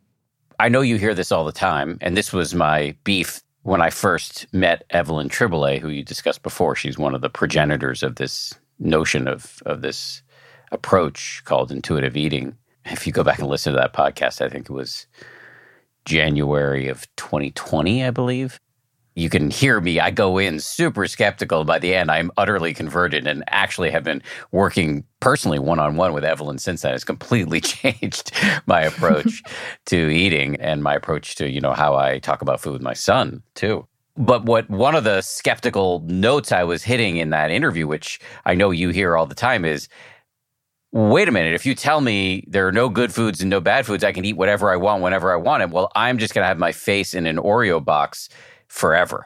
I know you hear this all the time, and this was my beef when I first met Evelyn Tribole, who you discussed before. She's one of the progenitors of this notion of this approach called intuitive eating. If you go back and listen to that podcast, I think it was January of 2020, I believe. You can hear me. I go in super skeptical. By the end, I'm utterly converted and actually have been working personally one-on-one with Evelyn since then. It's completely changed my approach to eating and my approach to, how I talk about food with my son, too. But one of the skeptical notes I was hitting in that interview, which I know you hear all the time, is, wait a minute, if you tell me there are no good foods and no bad foods, I can eat whatever I want whenever I want it, well, I'm just going to have my face in an Oreo box forever.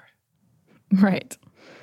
Right.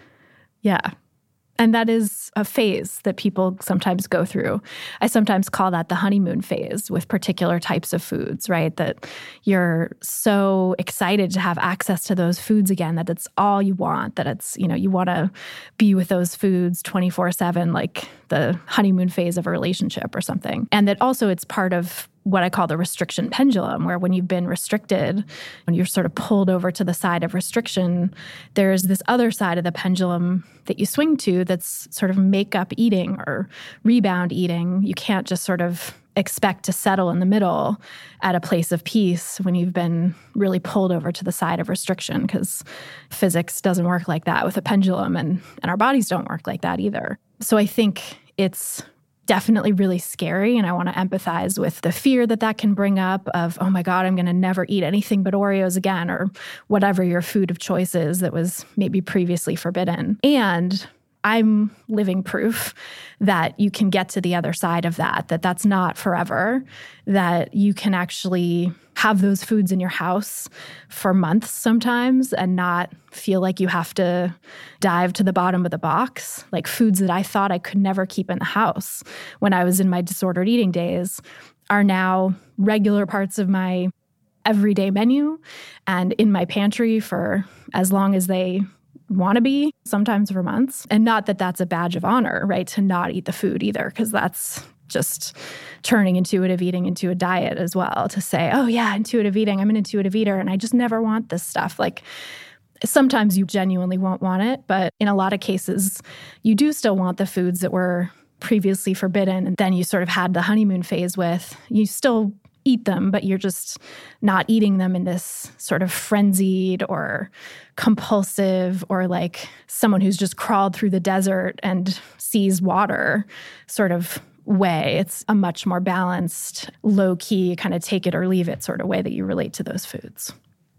Yeah. And that is a phase that people sometimes go through. I sometimes call that the honeymoon phase with particular types of foods, right? That you're so excited to have access to those foods again, that it's all you want, that it's, you want to be with those foods 24/7, like the honeymoon phase of a relationship or something. And that also it's part of what I call the restriction pendulum, where when you've been restricted, when you're sort of pulled over to the side of restriction, there's this other side of the pendulum that you swing to that's sort of make-up eating or rebound eating. You can't just sort of expect to settle in the middle at a place of peace when you've been really pulled over to the side of restriction, because physics doesn't work like that with a pendulum, and our bodies don't work like that either. So I think it's definitely really scary. And I want to empathize with the fear that can bring up of, oh my God, I'm going to never eat anything but Oreos again, or whatever your food of choice is that was maybe previously forbidden. And I'm living proof that you can get to the other side of that that's not forever, that you can actually have those foods in your house for months sometimes and not feel like you have to dive to the bottom of the box. Like foods that I thought I could never keep in the house when I was in my disordered eating days are now regular parts of my everyday menu and in my pantry for as long as they want to be, sometimes for months. And not that that's a badge of honor, right, to not eat the food either, because that's just turning intuitive eating into a diet as well, to say, oh yeah, intuitive eating, I'm an intuitive eater and I just never want this stuff. Like sometimes you genuinely won't want it, but in a lot of cases, you do still want the foods that were previously forbidden and then you sort of had the honeymoon phase with. You still eat them, but you're just not eating them in this sort of frenzied or compulsive or like someone who's just crawled through the desert and sees water sort of way. It's a much more balanced, low-key, kind of take it or leave it sort of way that you relate to those foods.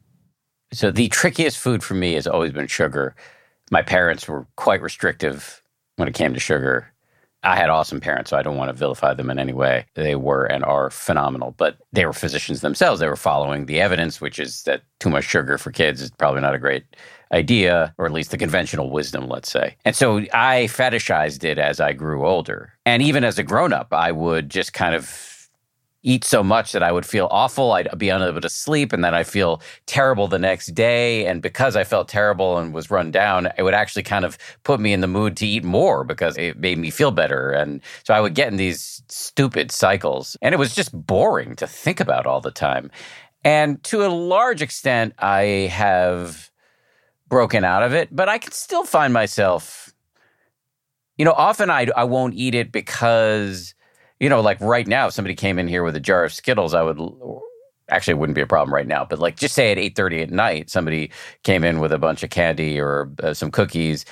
So the trickiest food for me has always been sugar. My parents were quite restrictive when it came to sugar. I had awesome parents, so I don't want to vilify them in any way. They were and are phenomenal, but they were physicians themselves. They were following the evidence, which is that too much sugar for kids is probably not a great idea, or at least the conventional wisdom, let's say. And so I fetishized it as I grew older. And even as a grown-up, I would just kind of eat so much that I would feel awful. I'd be unable to sleep, and then I feel terrible the next day. And because I felt terrible and was run down, it would actually kind of put me in the mood to eat more because it made me feel better. And so I would get in these stupid cycles. And it was just boring to think about all the time. And to a large extent, I have broken out of it, but I can still find myself, often I won't eat it because, like right now, if somebody came in here with a jar of Skittles, actually, it wouldn't be a problem right now, but like just say at 8:30 at night, somebody came in with a bunch of candy or some cookies,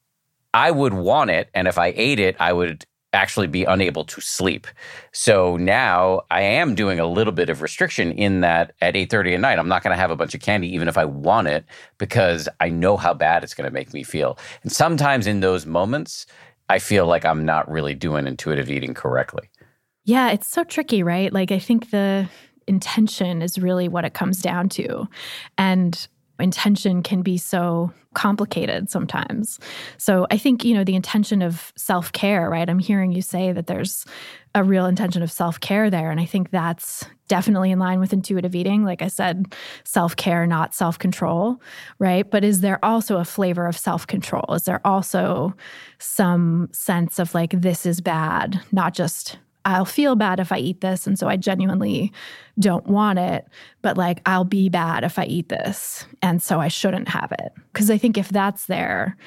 I would want it. And if I ate it, I would actually be unable to sleep. So now I am doing a little bit of restriction in that at 8:30 at night, I'm not going to have a bunch of candy even if I want it, because I know how bad it's going to make me feel. And sometimes in those moments, I feel like I'm not really doing intuitive eating correctly. Yeah, it's so tricky, right? Like I think the intention is really what it comes down to. And intention can be so complicated sometimes. So I think, the intention of self-care, right? I'm hearing you say that there's a real intention of self-care there. And I think that's definitely in line with intuitive eating. Like I said, self-care, not self-control, right? But is there also a flavor of self-control? Is there also some sense of like, this is bad, not just I'll feel bad if I eat this, and so I genuinely don't want it, but like I'll be bad if I eat this, and so I shouldn't have it. Because I think if that's there,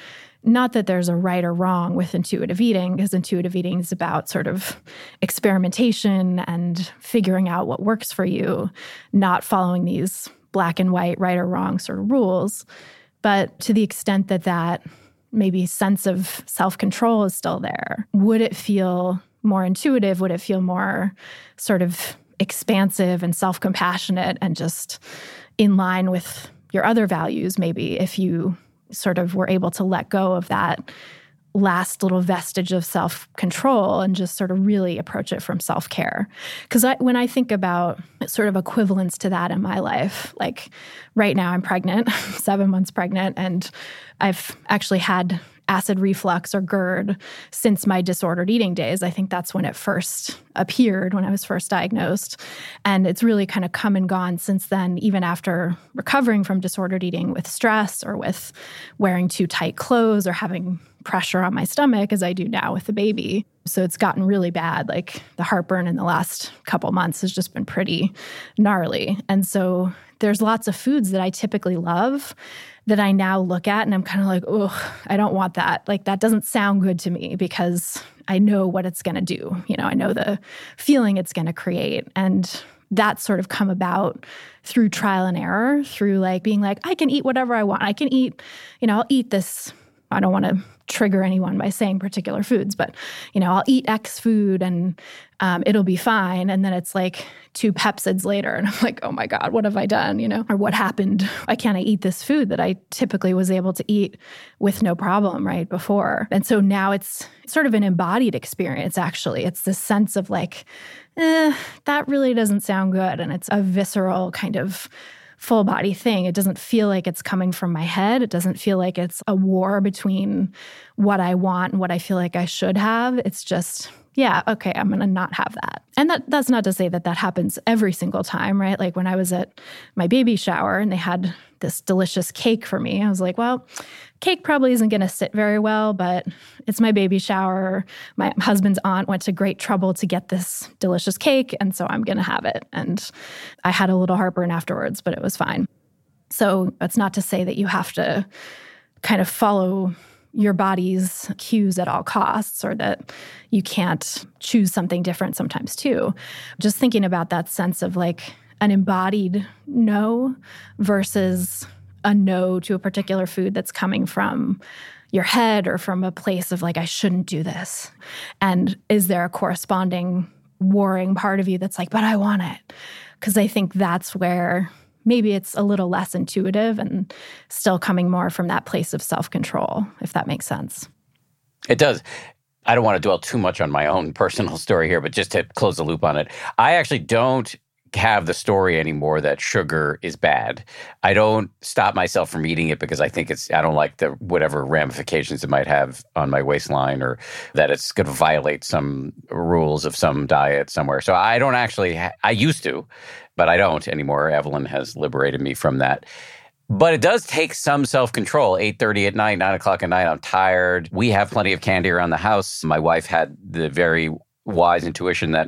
not that there's a right or wrong with intuitive eating, because intuitive eating is about sort of experimentation and figuring out what works for you, not following these black and white, right or wrong sort of rules. But to the extent that that maybe sense of self-control is still there, would it feel more intuitive? Would it feel more sort of expansive and self-compassionate and just in line with your other values, maybe, if you sort of were able to let go of that last little vestige of self-control and just sort of really approach it from self-care? Because when I think about sort of equivalence to that in my life, like right now I'm pregnant, 7 months pregnant, and I've actually had acid reflux or GERD since my disordered eating days. I think that's when it first appeared, when I was first diagnosed. And it's really kind of come and gone since then, even after recovering from disordered eating with stress or with wearing too tight clothes or having pressure on my stomach, as I do now with the baby. So it's gotten really bad. Like the heartburn in the last couple months has just been pretty gnarly. And so there's lots of foods that I typically love that I now look at and I'm kind of like, oh, I don't want that. Like that doesn't sound good to me because I know what it's going to do. You know, I know the feeling it's going to create. And that's sort of come about through trial and error, through like being like, I can eat whatever I want. I can eat, I'll eat this. I don't want to trigger anyone by saying particular foods, but, I'll eat X food and it'll be fine. And then it's like 2 Pepsids later and I'm like, oh my God, what have I done? Or what happened? Why can't I eat this food that I typically was able to eat with no problem right before? And so now it's sort of an embodied experience, actually. It's this sense of like, that really doesn't sound good. And it's a visceral kind of full body thing. It doesn't feel like it's coming from my head. It doesn't feel like it's a war between what I want and what I feel like I should have. It's just, yeah, okay, I'm going to not have that. And that's not to say that that happens every single time, right? Like when I was at my baby shower and they had this delicious cake for me, I was like, well, cake probably isn't going to sit very well, but it's my baby shower. My husband's aunt went to great trouble to get this delicious cake, and so I'm going to have it. And I had a little heartburn afterwards, but it was fine. So it's not to say that you have to kind of follow your body's cues at all costs or that you can't choose something different sometimes too. Just thinking about that sense of like an embodied no versus a no to a particular food that's coming from your head or from a place of like, I shouldn't do this. And is there a corresponding warring part of you that's like, but I want it? Because I think that's where maybe it's a little less intuitive and still coming more from that place of self-control, if that makes sense. It does. I don't want to dwell too much on my own personal story here, but just to close the loop on it, I actually don't have the story anymore that sugar is bad. I don't stop myself from eating it because I think I don't like the whatever ramifications it might have on my waistline or that it's going to violate some rules of some diet somewhere. So I don't actually, I used to, but I don't anymore. Evelyn has liberated me from that. But it does take some self-control. 8:30 at night, 9 o'clock at night, I'm tired. We have plenty of candy around the house. My wife had the very wise intuition that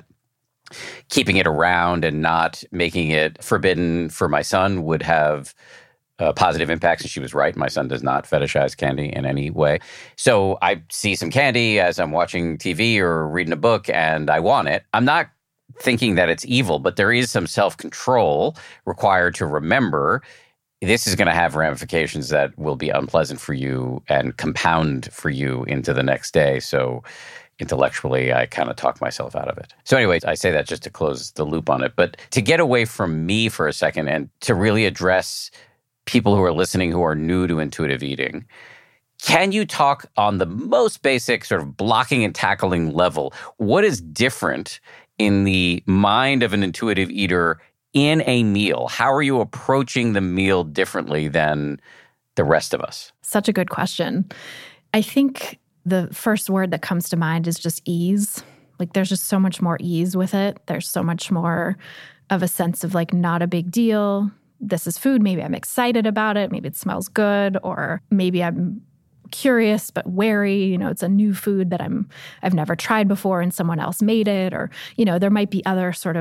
keeping it around and not making it forbidden for my son would have positive impacts. And she was right. My son does not fetishize candy in any way. So I see some candy as I'm watching TV or reading a book and I want it. I'm not thinking that it's evil, but there is some self-control required to remember this is going to have ramifications that will be unpleasant for you and compound for you into the next day. So intellectually, I kind of talk myself out of it. So anyways, I say that just to close the loop on it. But to get away from me for a second and to really address people who are listening who are new to intuitive eating, can you talk on the most basic sort of blocking and tackling level? What is different in the mind of an intuitive eater in a meal? How are you approaching the meal differently than the rest of us? Such a good question. I think the first word that comes to mind is just ease. Like there's just so much more ease with it. There's so much more of a sense of like not a big deal. This is food. Maybe I'm excited about it. Maybe it smells good, or maybe I'm curious but wary. It's a new food that I've never tried before and someone else made it, or there might be other sort of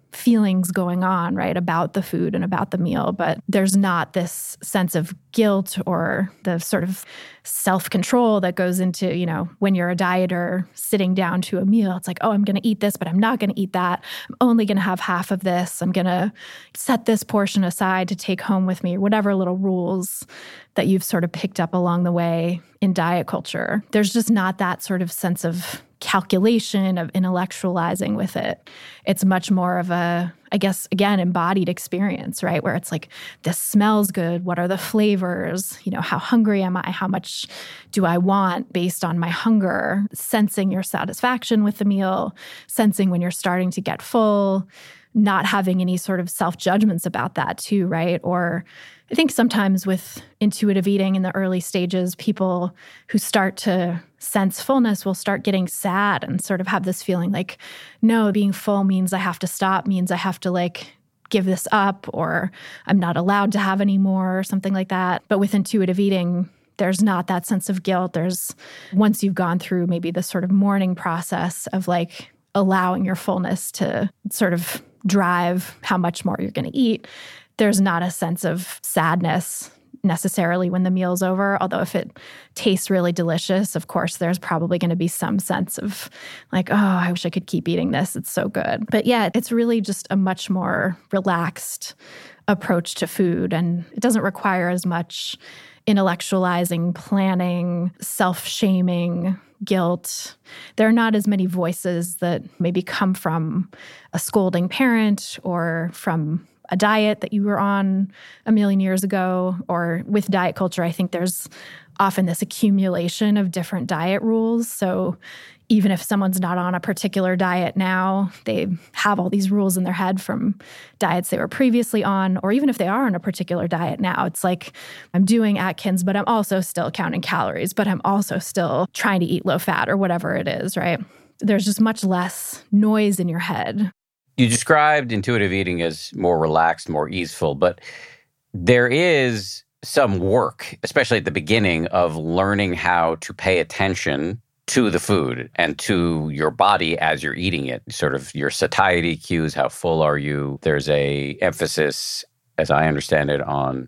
feelings going on, right, about the food and about the meal, but there's not this sense of guilt or the sort of self-control that goes into, when you're a dieter sitting down to a meal. It's like, oh, I'm going to eat this, but I'm not going to eat that. I'm only going to have half of this. I'm going to set this portion aside to take home with me, whatever little rules that you've sort of picked up along the way in diet culture. There's just not that sort of sense of calculation, of intellectualizing with it. It's much more of a, I guess, again, embodied experience, right? Where it's like, this smells good. What are the flavors? How hungry am I? How much do I want based on my hunger? Sensing your satisfaction with the meal, sensing when you're starting to get full, not having any sort of self-judgments about that too, right? Or I think sometimes with intuitive eating in the early stages, people who start to sense fullness will start getting sad and sort of have this feeling like, no, being full means I have to stop, means I have to give this up, or I'm not allowed to have any more, or something like that. But with intuitive eating, there's not that sense of guilt. Once you've gone through maybe the sort of mourning process of allowing your fullness to sort of drive how much more you're going to eat, there's not a sense of sadness necessarily when the meal's over. Although if it tastes really delicious, of course, there's probably going to be some sense of oh, I wish I could keep eating this. It's so good. But yeah, it's really just a much more relaxed approach to food. And it doesn't require as much intellectualizing, planning, self-shaming, guilt. There are not as many voices that maybe come from a scolding parent or from a diet that you were on a million years ago. Or with diet culture, I think there's often this accumulation of different diet rules. So even if someone's not on a particular diet now, they have all these rules in their head from diets they were previously on. Or even if they are on a particular diet now, it's like, I'm doing Atkins, but I'm also still counting calories, but I'm also still trying to eat low fat, or whatever it is, right? There's just much less noise in your head. You described intuitive eating as more relaxed, more easeful, but there is some work, especially at the beginning, of learning how to pay attention to the food and to your body as you're eating it, sort of your satiety cues, how full are you? There's a emphasis, as I understand it, on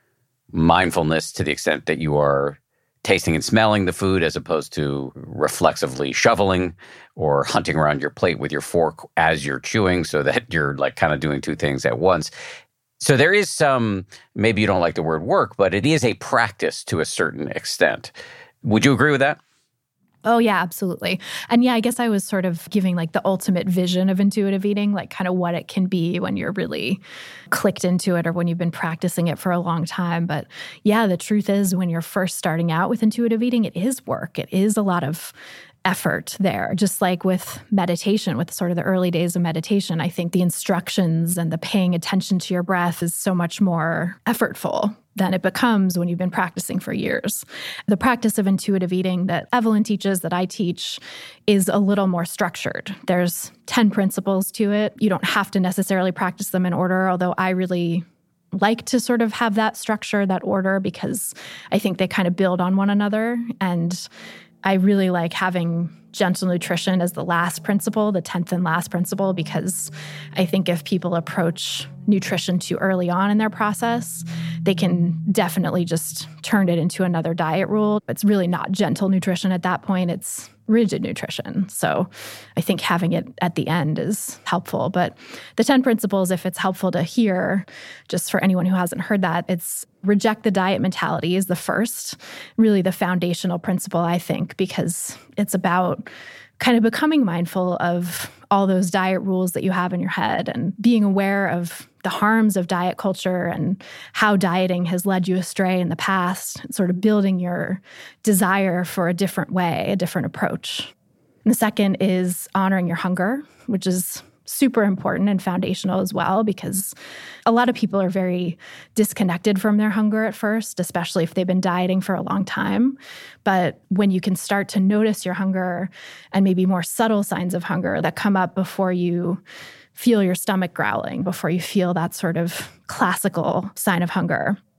mindfulness to the extent that you are tasting and smelling the food as opposed to reflexively shoveling or hunting around your plate with your fork as you're chewing, so that you're kind of doing two things at once. So there is some, maybe you don't like the word work, but it is a practice to a certain extent. Would you agree with that? Oh, yeah, absolutely. And yeah, I guess I was sort of giving the ultimate vision of intuitive eating, kind of what it can be when you're really clicked into it or when you've been practicing it for a long time. But yeah, the truth is when you're first starting out with intuitive eating, it is work. It is a lot of effort there. Just like with meditation, with sort of the early days of meditation, I think the instructions and the paying attention to your breath is so much more effortful than it becomes when you've been practicing for years. The practice of intuitive eating that Evelyn teaches, that I teach, is a little more structured. There's 10 principles to it. You don't have to necessarily practice them in order, although I really like to sort of have that structure, that order, because I think they kind of build on one another. And I really like having gentle nutrition as the last principle, the 10th and last principle, because I think if people approach nutrition too early on in their process, they can definitely just turn it into another diet rule. It's really not gentle nutrition at that point. It's rigid nutrition. So I think having it at the end is helpful. But the 10 principles, if it's helpful to hear, just for anyone who hasn't heard that, it's reject the diet mentality is the first, really the foundational principle, I think, because it's about kind of becoming mindful of all those diet rules that you have in your head and being aware of the harms of diet culture and how dieting has led you astray in the past, sort of building your desire for a different way, a different approach. And the second is honoring your hunger, which is super important and foundational as well, because a lot of people are very disconnected from their hunger at first, especially if they've been dieting for a long time. But when you can start to notice your hunger and maybe more subtle signs of hunger that come up before you feel your stomach growling, before you feel that sort of classical sign of hunger,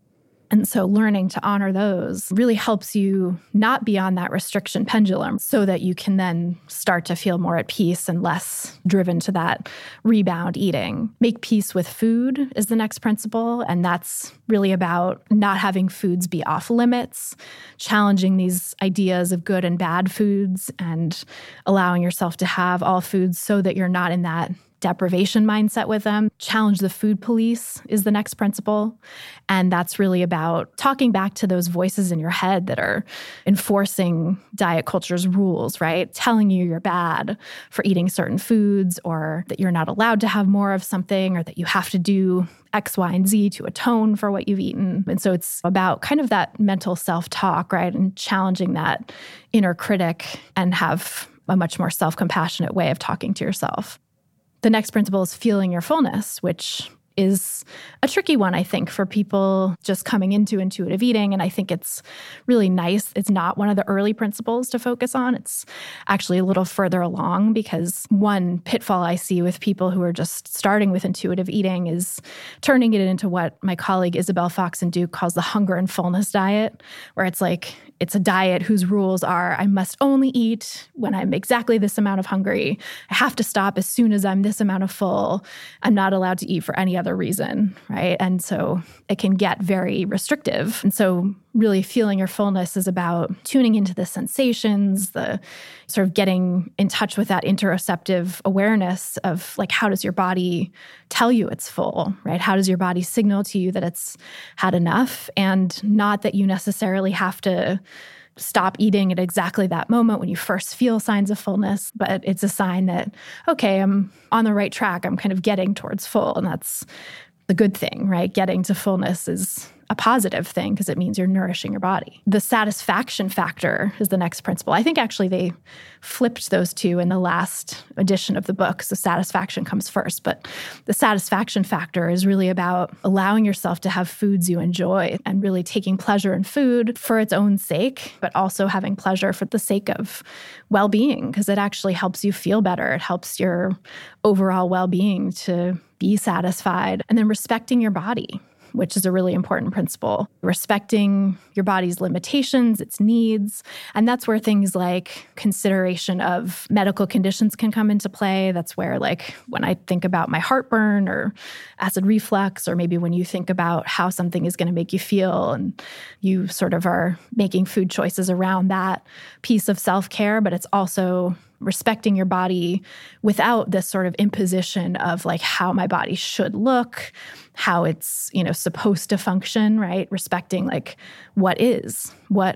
And so learning to honor those really helps you not be on that restriction pendulum so that you can then start to feel more at peace and less driven to that rebound eating. Make peace with food is the next principle. And that's really about not having foods be off limits, challenging these ideas of good and bad foods, and allowing yourself to have all foods so that you're not in that deprivation mindset with them. Challenge the food police is the next principle. And that's really about talking back to those voices in your head that are enforcing diet culture's rules, right? Telling you you're bad for eating certain foods, or that you're not allowed to have more of something, or that you have to do X, Y, and Z to atone for what you've eaten. And so it's about kind of that mental self-talk, right? And challenging that inner critic and have a much more self-compassionate way of talking to yourself. The next principle is feeling your fullness, which is a tricky one, I think, for people just coming into intuitive eating. And I think it's really nice. It's not one of the early principles to focus on. It's actually a little further along, because one pitfall I see with people who are just starting with intuitive eating is turning it into what my colleague Isabel Foxen-Duke calls the hunger and fullness diet, where it's like, it's a diet whose rules are, I must only eat when I'm exactly this amount of hungry. I have to stop as soon as I'm this amount of full. I'm not allowed to eat for any other reason, right? And so it can get very restrictive. And so really feeling your fullness is about tuning into the sensations, the sort of getting in touch with that interoceptive awareness of like, how does your body tell you it's full, right? How does your body signal to you that it's had enough? And not that you necessarily have to stop eating at exactly that moment when you first feel signs of fullness, but it's a sign that, okay, I'm on the right track. I'm kind of getting towards full. And that's the good thing, right? Getting to fullness is a positive thing because it means you're nourishing your body. The satisfaction factor is the next principle. I think actually they flipped those two in the last edition of the book. So satisfaction comes first, but the satisfaction factor is really about allowing yourself to have foods you enjoy and really taking pleasure in food for its own sake, but also having pleasure for the sake of well-being, because it actually helps you feel better. It helps your overall well-being to be satisfied. And then respecting your body, which is a really important principle. Respecting your body's limitations, its needs. And that's where things like consideration of medical conditions can come into play. That's where, like, when I think about my heartburn or acid reflux, or maybe when you think about how something is going to make you feel, and you sort of are making food choices around that piece of self-care, but it's also respecting your body without this sort of imposition of like how my body should look, how it's, supposed to function, right? Respecting like what is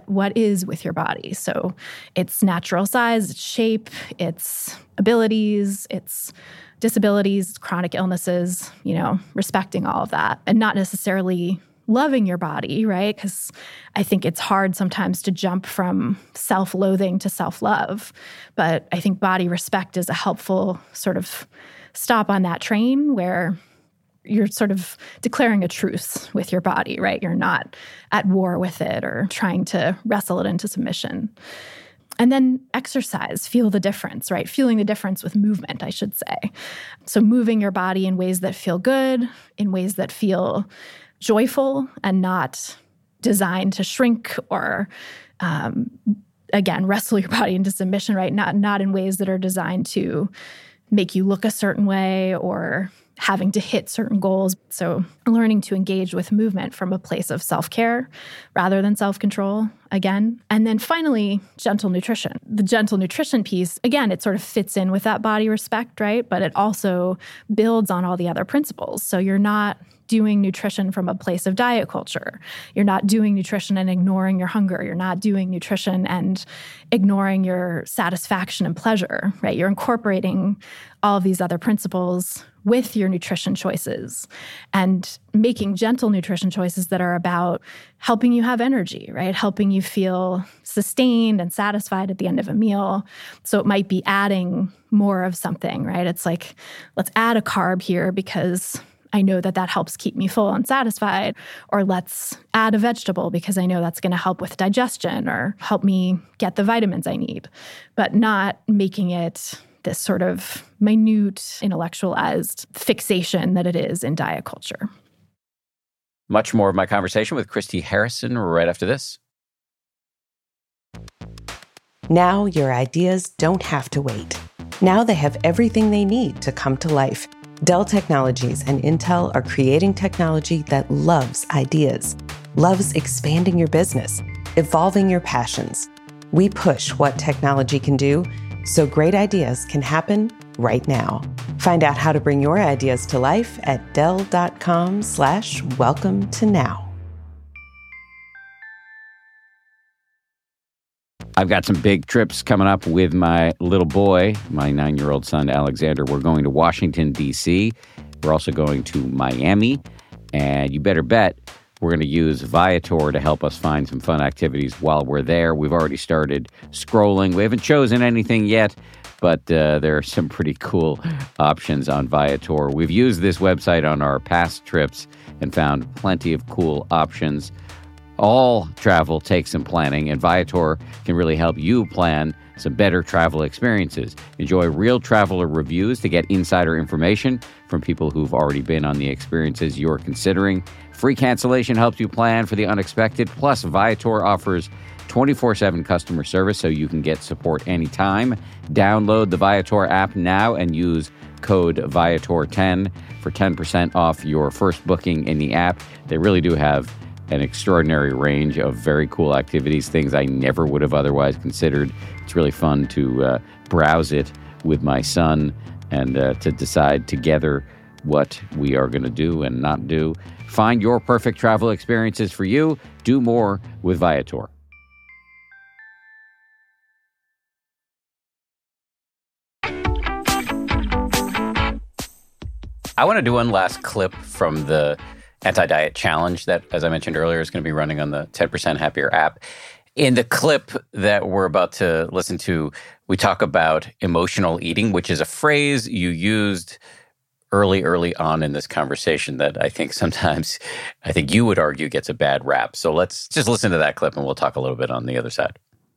with your body. So its natural size, its shape, its abilities, its disabilities, chronic illnesses, respecting all of that, and not necessarily loving your body, right? Because I think it's hard sometimes to jump from self-loathing to self-love. But I think body respect is a helpful sort of stop on that train where you're sort of declaring a truce with your body, right? You're not at war with it or trying to wrestle it into submission. And then exercise, feel the difference, right? Feeling the difference with movement, I should say. So moving your body in ways that feel good, in ways that feel joyful and not designed to shrink or, again, wrestle your body into submission, right? Not in ways that are designed to make you look a certain way or having to hit certain goals. So learning to engage with movement from a place of self-care rather than self-control, again. And then finally, gentle nutrition. The gentle nutrition piece, again, it sort of fits in with that body respect, right? But it also builds on all the other principles. So you're not doing nutrition from a place of diet culture. You're not doing nutrition and ignoring your hunger. You're not doing nutrition and ignoring your satisfaction and pleasure, right? You're incorporating all of these other principles with your nutrition choices and making gentle nutrition choices that are about helping you have energy, right? Helping you feel sustained and satisfied at the end of a meal. So it might be adding more of something, right? It's like, let's add a carb here because I know that helps keep me full and satisfied, or let's add a vegetable because I know that's going to help with digestion or help me get the vitamins I need, but not making it this sort of minute, intellectualized fixation that it is in diet culture. Much more of my conversation with Christy Harrison right after this. Now your ideas don't have to wait. Now they have everything they need to come to life. Dell Technologies and Intel are creating technology that loves ideas, loves expanding your business, evolving your passions. We push what technology can do so great ideas can happen right now. Find out how to bring your ideas to life at Dell.com/welcome to now. I've got some big trips coming up with my little boy, my 9-year-old son, Alexander. We're going to Washington, D.C. We're also going to Miami. And you better bet we're going to use Viator to help us find some fun activities while we're there. We've already started scrolling. We haven't chosen anything yet, but there are some pretty cool options on Viator. We've used this website on our past trips and found plenty of cool options. All travel takes some planning, and Viator can really help you plan some better travel experiences. Enjoy real traveler reviews to get insider information from people who've already been on the experiences you're considering. Free cancellation helps you plan for the unexpected. Plus, Viator offers 24/7 customer service so you can get support anytime. Download the Viator app now and use code Viator10 for 10% off your first booking in the app. They really do have an extraordinary range of very cool activities, things I never would have otherwise considered. It's really fun to browse it with my son and to decide together what we are going to do and not do. Find your perfect travel experiences for you. Do more with Viator. I want to do one last clip from the anti-diet challenge that, as I mentioned earlier, is going to be running on the 10% Happier app. In the clip that we're about to listen to, we talk about emotional eating, which is a phrase you used early on in this conversation that I think sometimes, I think you would argue gets a bad rap. So let's just listen to that clip and we'll talk a little bit on the other side.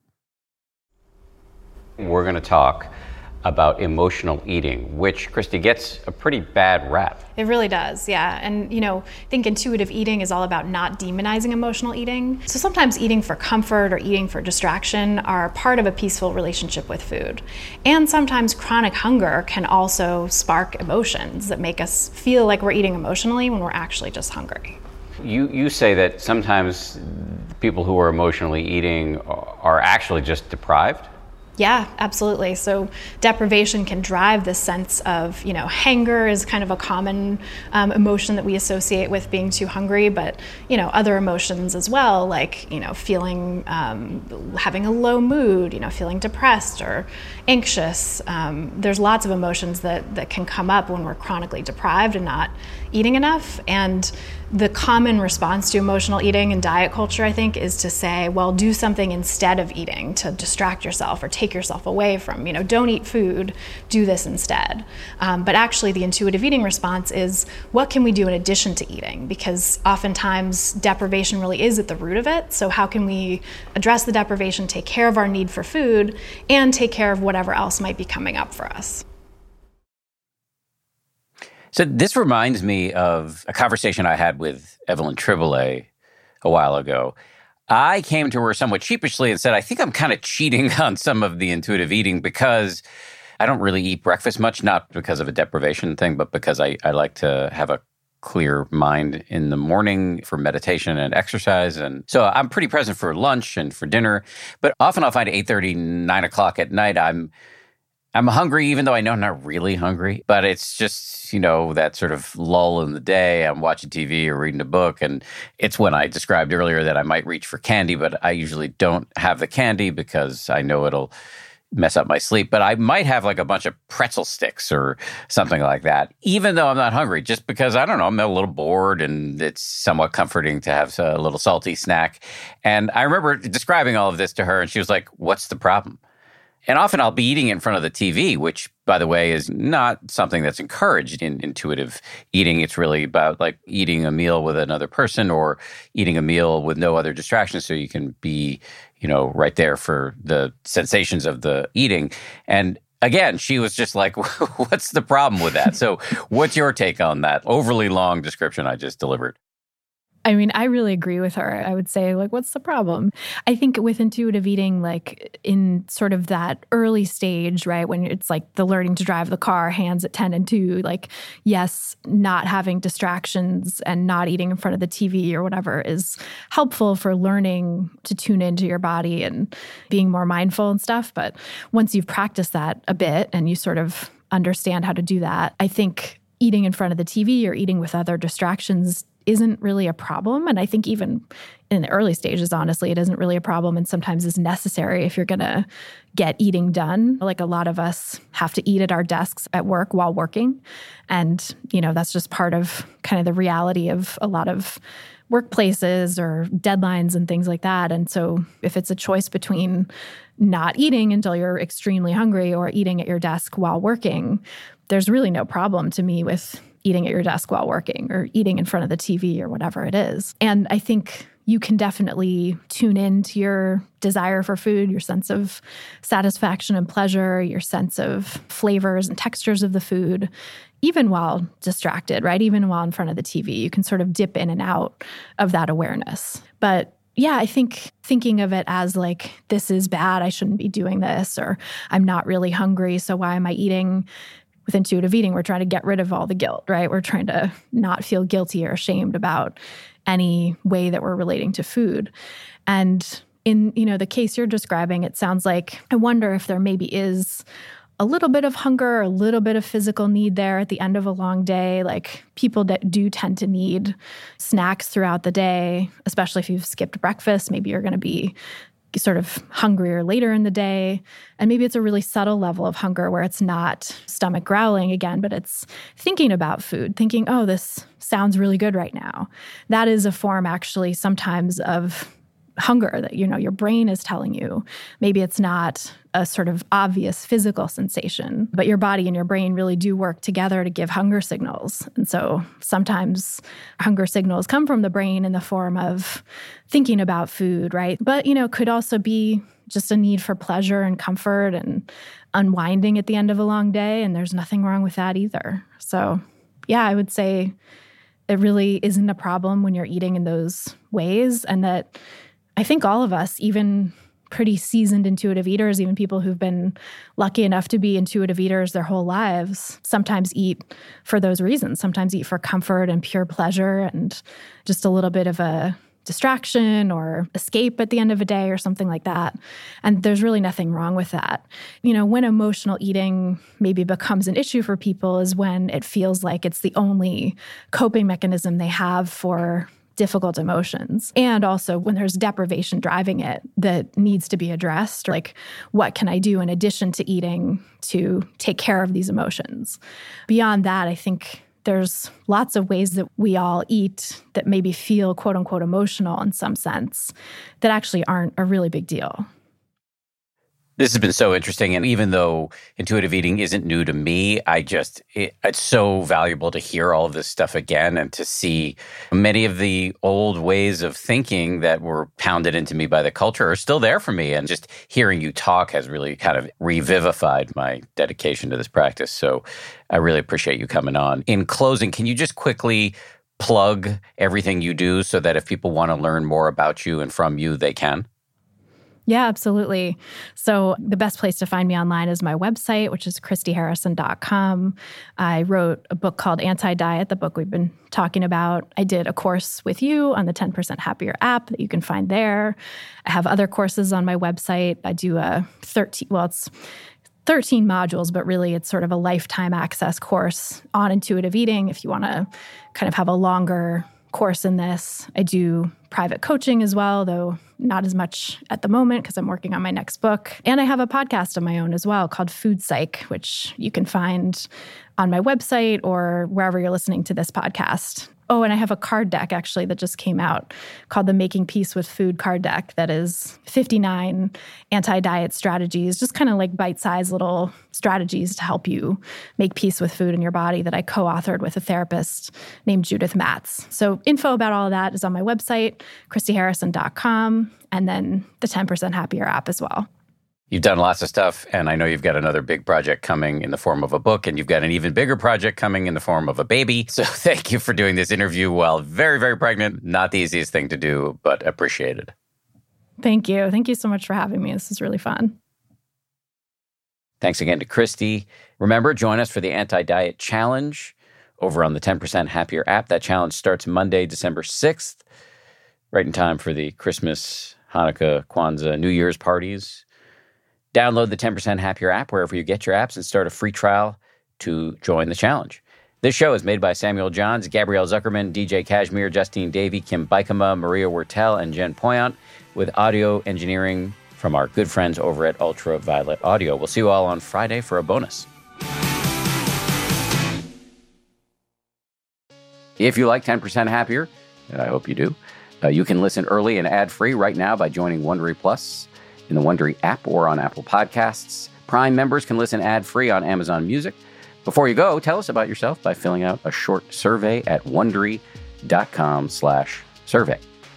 We're going to talk about emotional eating, which, Christy, gets a pretty bad rap. It really does, yeah. And, I think intuitive eating is all about not demonizing emotional eating. So sometimes eating for comfort or eating for distraction are part of a peaceful relationship with food. And sometimes chronic hunger can also spark emotions that make us feel like we're eating emotionally when we're actually just hungry. You say that sometimes people who are emotionally eating are actually just deprived? Yeah, absolutely. So deprivation can drive this sense of, hunger is kind of a common emotion that we associate with being too hungry, but, other emotions as well, like, feeling, having a low mood, feeling depressed or anxious. There's lots of emotions that can come up when we're chronically deprived and not eating enough. And the common response to emotional eating in diet culture, I think, is to say, well, do something instead of eating to distract yourself or take yourself away from, don't eat food, do this instead. But actually the intuitive eating response is, what can we do in addition to eating? Because oftentimes deprivation really is at the root of it. So how can we address the deprivation, take care of our need for food, and take care of whatever else might be coming up for us? So this reminds me of a conversation I had with Evelyn Tribole a while ago. I came to her somewhat sheepishly and said, I think I'm kind of cheating on some of the intuitive eating because I don't really eat breakfast much, not because of a deprivation thing, but because I like to have a clear mind in the morning for meditation and exercise. And so I'm pretty present for lunch and for dinner, but often I'll find at 8:30, 9 o'clock at night, I'm hungry, even though I know I'm not really hungry, but it's just, that sort of lull in the day. I'm watching TV or reading a book, and it's when I described earlier that I might reach for candy, but I usually don't have the candy because I know it'll mess up my sleep. But I might have like a bunch of pretzel sticks or something like that, even though I'm not hungry, just because, I don't know, I'm a little bored and it's somewhat comforting to have a little salty snack. And I remember describing all of this to her, and she was like, what's the problem? And often I'll be eating in front of the TV, which, by the way, is not something that's encouraged in intuitive eating. It's really about like eating a meal with another person or eating a meal with no other distractions so you can be, right there for the sensations of the eating. And again, she was just like, what's the problem with that? So what's your take on that overly long description I just delivered? I mean, I really agree with her. I would say, like, what's the problem? I think with intuitive eating, like in sort of that early stage, right, when it's like the learning to drive the car, hands at 10 and 2, like, yes, not having distractions and not eating in front of the TV or whatever is helpful for learning to tune into your body and being more mindful and stuff. But once you've practiced that a bit and you sort of understand how to do that, I think eating in front of the TV or eating with other distractions isn't really a problem. And I think even in the early stages, honestly, it isn't really a problem and sometimes is necessary if you're going to get eating done. Like a lot of us have to eat at our desks at work while working. And, that's just part of kind of the reality of a lot of workplaces or deadlines and things like that. And so if it's a choice between not eating until you're extremely hungry or eating at your desk while working, there's really no problem to me with eating at your desk while working or eating in front of the TV or whatever it is. And I think you can definitely tune into your desire for food, your sense of satisfaction and pleasure, your sense of flavors and textures of the food, even while distracted, right? Even while in front of the TV, you can sort of dip in and out of that awareness. But yeah, I think thinking of it as like, this is bad, I shouldn't be doing this, or I'm not really hungry, so why am I eating? With intuitive eating, we're trying to get rid of all the guilt, right? We're trying to not feel guilty or ashamed about any way that we're relating to food. And in, the case you're describing, it sounds like, I wonder if there maybe is a little bit of hunger, a little bit of physical need there at the end of a long day. Like people that do tend to need snacks throughout the day, especially if you've skipped breakfast, maybe you're going to be sort of hungrier later in the day. And maybe it's a really subtle level of hunger where it's not stomach growling again, but it's thinking about food, thinking, oh, this sounds really good right now. That is a form actually sometimes of hunger that, your brain is telling you. Maybe it's not a sort of obvious physical sensation, but your body and your brain really do work together to give hunger signals. And so sometimes hunger signals come from the brain in the form of thinking about food, right? But, could also be just a need for pleasure and comfort and unwinding at the end of a long day. And there's nothing wrong with that either. So yeah, I would say it really isn't a problem when you're eating in those ways. And that I think all of us, even pretty seasoned intuitive eaters, even people who've been lucky enough to be intuitive eaters their whole lives, sometimes eat for those reasons, sometimes eat for comfort and pure pleasure and just a little bit of a distraction or escape at the end of a day or something like that. And there's really nothing wrong with that. When emotional eating maybe becomes an issue for people is when it feels like it's the only coping mechanism they have for difficult emotions. And also when there's deprivation driving it that needs to be addressed, like what can I do in addition to eating to take care of these emotions? Beyond that, I think there's lots of ways that we all eat that maybe feel quote unquote emotional in some sense that actually aren't a really big deal. This has been so interesting. And even though intuitive eating isn't new to me, it's so valuable to hear all of this stuff again and to see many of the old ways of thinking that were pounded into me by the culture are still there for me. And just hearing you talk has really kind of revivified my dedication to this practice. So I really appreciate you coming on. In closing, can you just quickly plug everything you do so that if people want to learn more about you and from you, they can? Yeah, absolutely. So the best place to find me online is my website, which is christyharrison.com. I wrote a book called Anti-Diet, the book we've been talking about. I did a course with you on the 10% Happier app that you can find there. I have other courses on my website. I do it's 13 modules, but really it's sort of a lifetime access course on intuitive eating if you want to kind of have a longer course in this. I do private coaching as well, though not as much at the moment because I'm working on my next book. And I have a podcast of my own as well called Food Psych, which you can find on my website or wherever you're listening to this podcast. Oh, and I have a card deck actually that just came out called the Making Peace with Food card deck that is 59 anti-diet strategies, just kind of like bite-sized little strategies to help you make peace with food in your body that I co-authored with a therapist named Judith Matz. So info about all of that is on my website, christyharrison.com, and then the 10% Happier app as well. You've done lots of stuff, and I know you've got another big project coming in the form of a book, and you've got an even bigger project coming in the form of a baby. So thank you for doing this interview while very, very pregnant. Not the easiest thing to do, but appreciated. Thank you. Thank you so much for having me. This is really fun. Thanks again to Christy. Remember, join us for the Anti-Diet Challenge over on the 10% Happier app. That challenge starts Monday, December 6th, right in time for the Christmas, Hanukkah, Kwanzaa, New Year's parties. Download the 10% Happier app wherever you get your apps and start a free trial to join the challenge. This show is made by Samuel Johns, Gabrielle Zuckerman, DJ Kashmir, Justine Davey, Kim Bikama, Maria Wertel, and Jen Poyant, with audio engineering from our good friends over at Ultraviolet Audio. We'll see you all on Friday for a bonus. If you like 10% Happier, and I hope you do, you can listen early and ad-free right now by joining Wondery Plus in the Wondery app or on Apple Podcasts. Prime members can listen ad-free on Amazon Music. Before you go, tell us about yourself by filling out a short survey at Wondery.com/survey.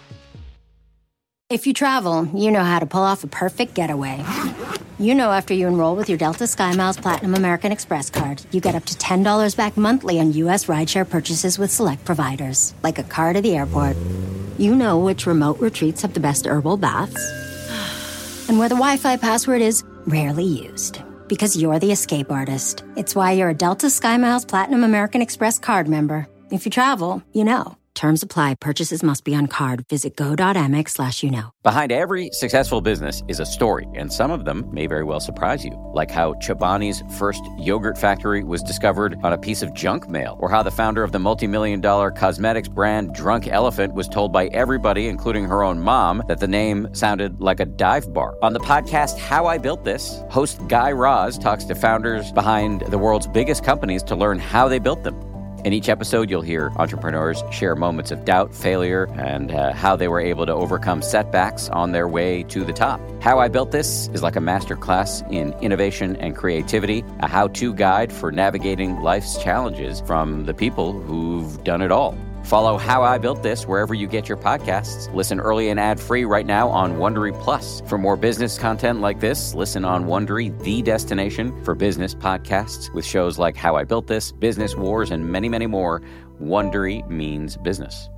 If you travel, you know how to pull off a perfect getaway. You know after you enroll with your Delta SkyMiles Platinum American Express card, you get up to $10 back monthly on U.S. rideshare purchases with select providers, like a car to the airport. You know which remote retreats have the best herbal baths, and where the Wi-Fi password is rarely used. Because you're the escape artist. It's why you're a Delta SkyMiles Platinum American Express card member. If you travel, you know. Terms apply. Purchases must be on card. Visit go.amex/you-know. Behind every successful business is a story, and some of them may very well surprise you. Like how Chobani's first yogurt factory was discovered on a piece of junk mail, or how the founder of the multi-million-dollar cosmetics brand Drunk Elephant was told by everybody, including her own mom, that the name sounded like a dive bar. On the podcast How I Built This, host Guy Raz talks to founders behind the world's biggest companies to learn how they built them. In each episode, you'll hear entrepreneurs share moments of doubt, failure, and how they were able to overcome setbacks on their way to the top. How I Built This is like a masterclass in innovation and creativity, a how-to guide for navigating life's challenges from the people who've done it all. Follow How I Built This wherever you get your podcasts. Listen early and ad-free right now on Wondery Plus. For more business content like this, listen on Wondery, the destination for business podcasts, with shows like How I Built This, Business Wars, and many, many more. Wondery means business.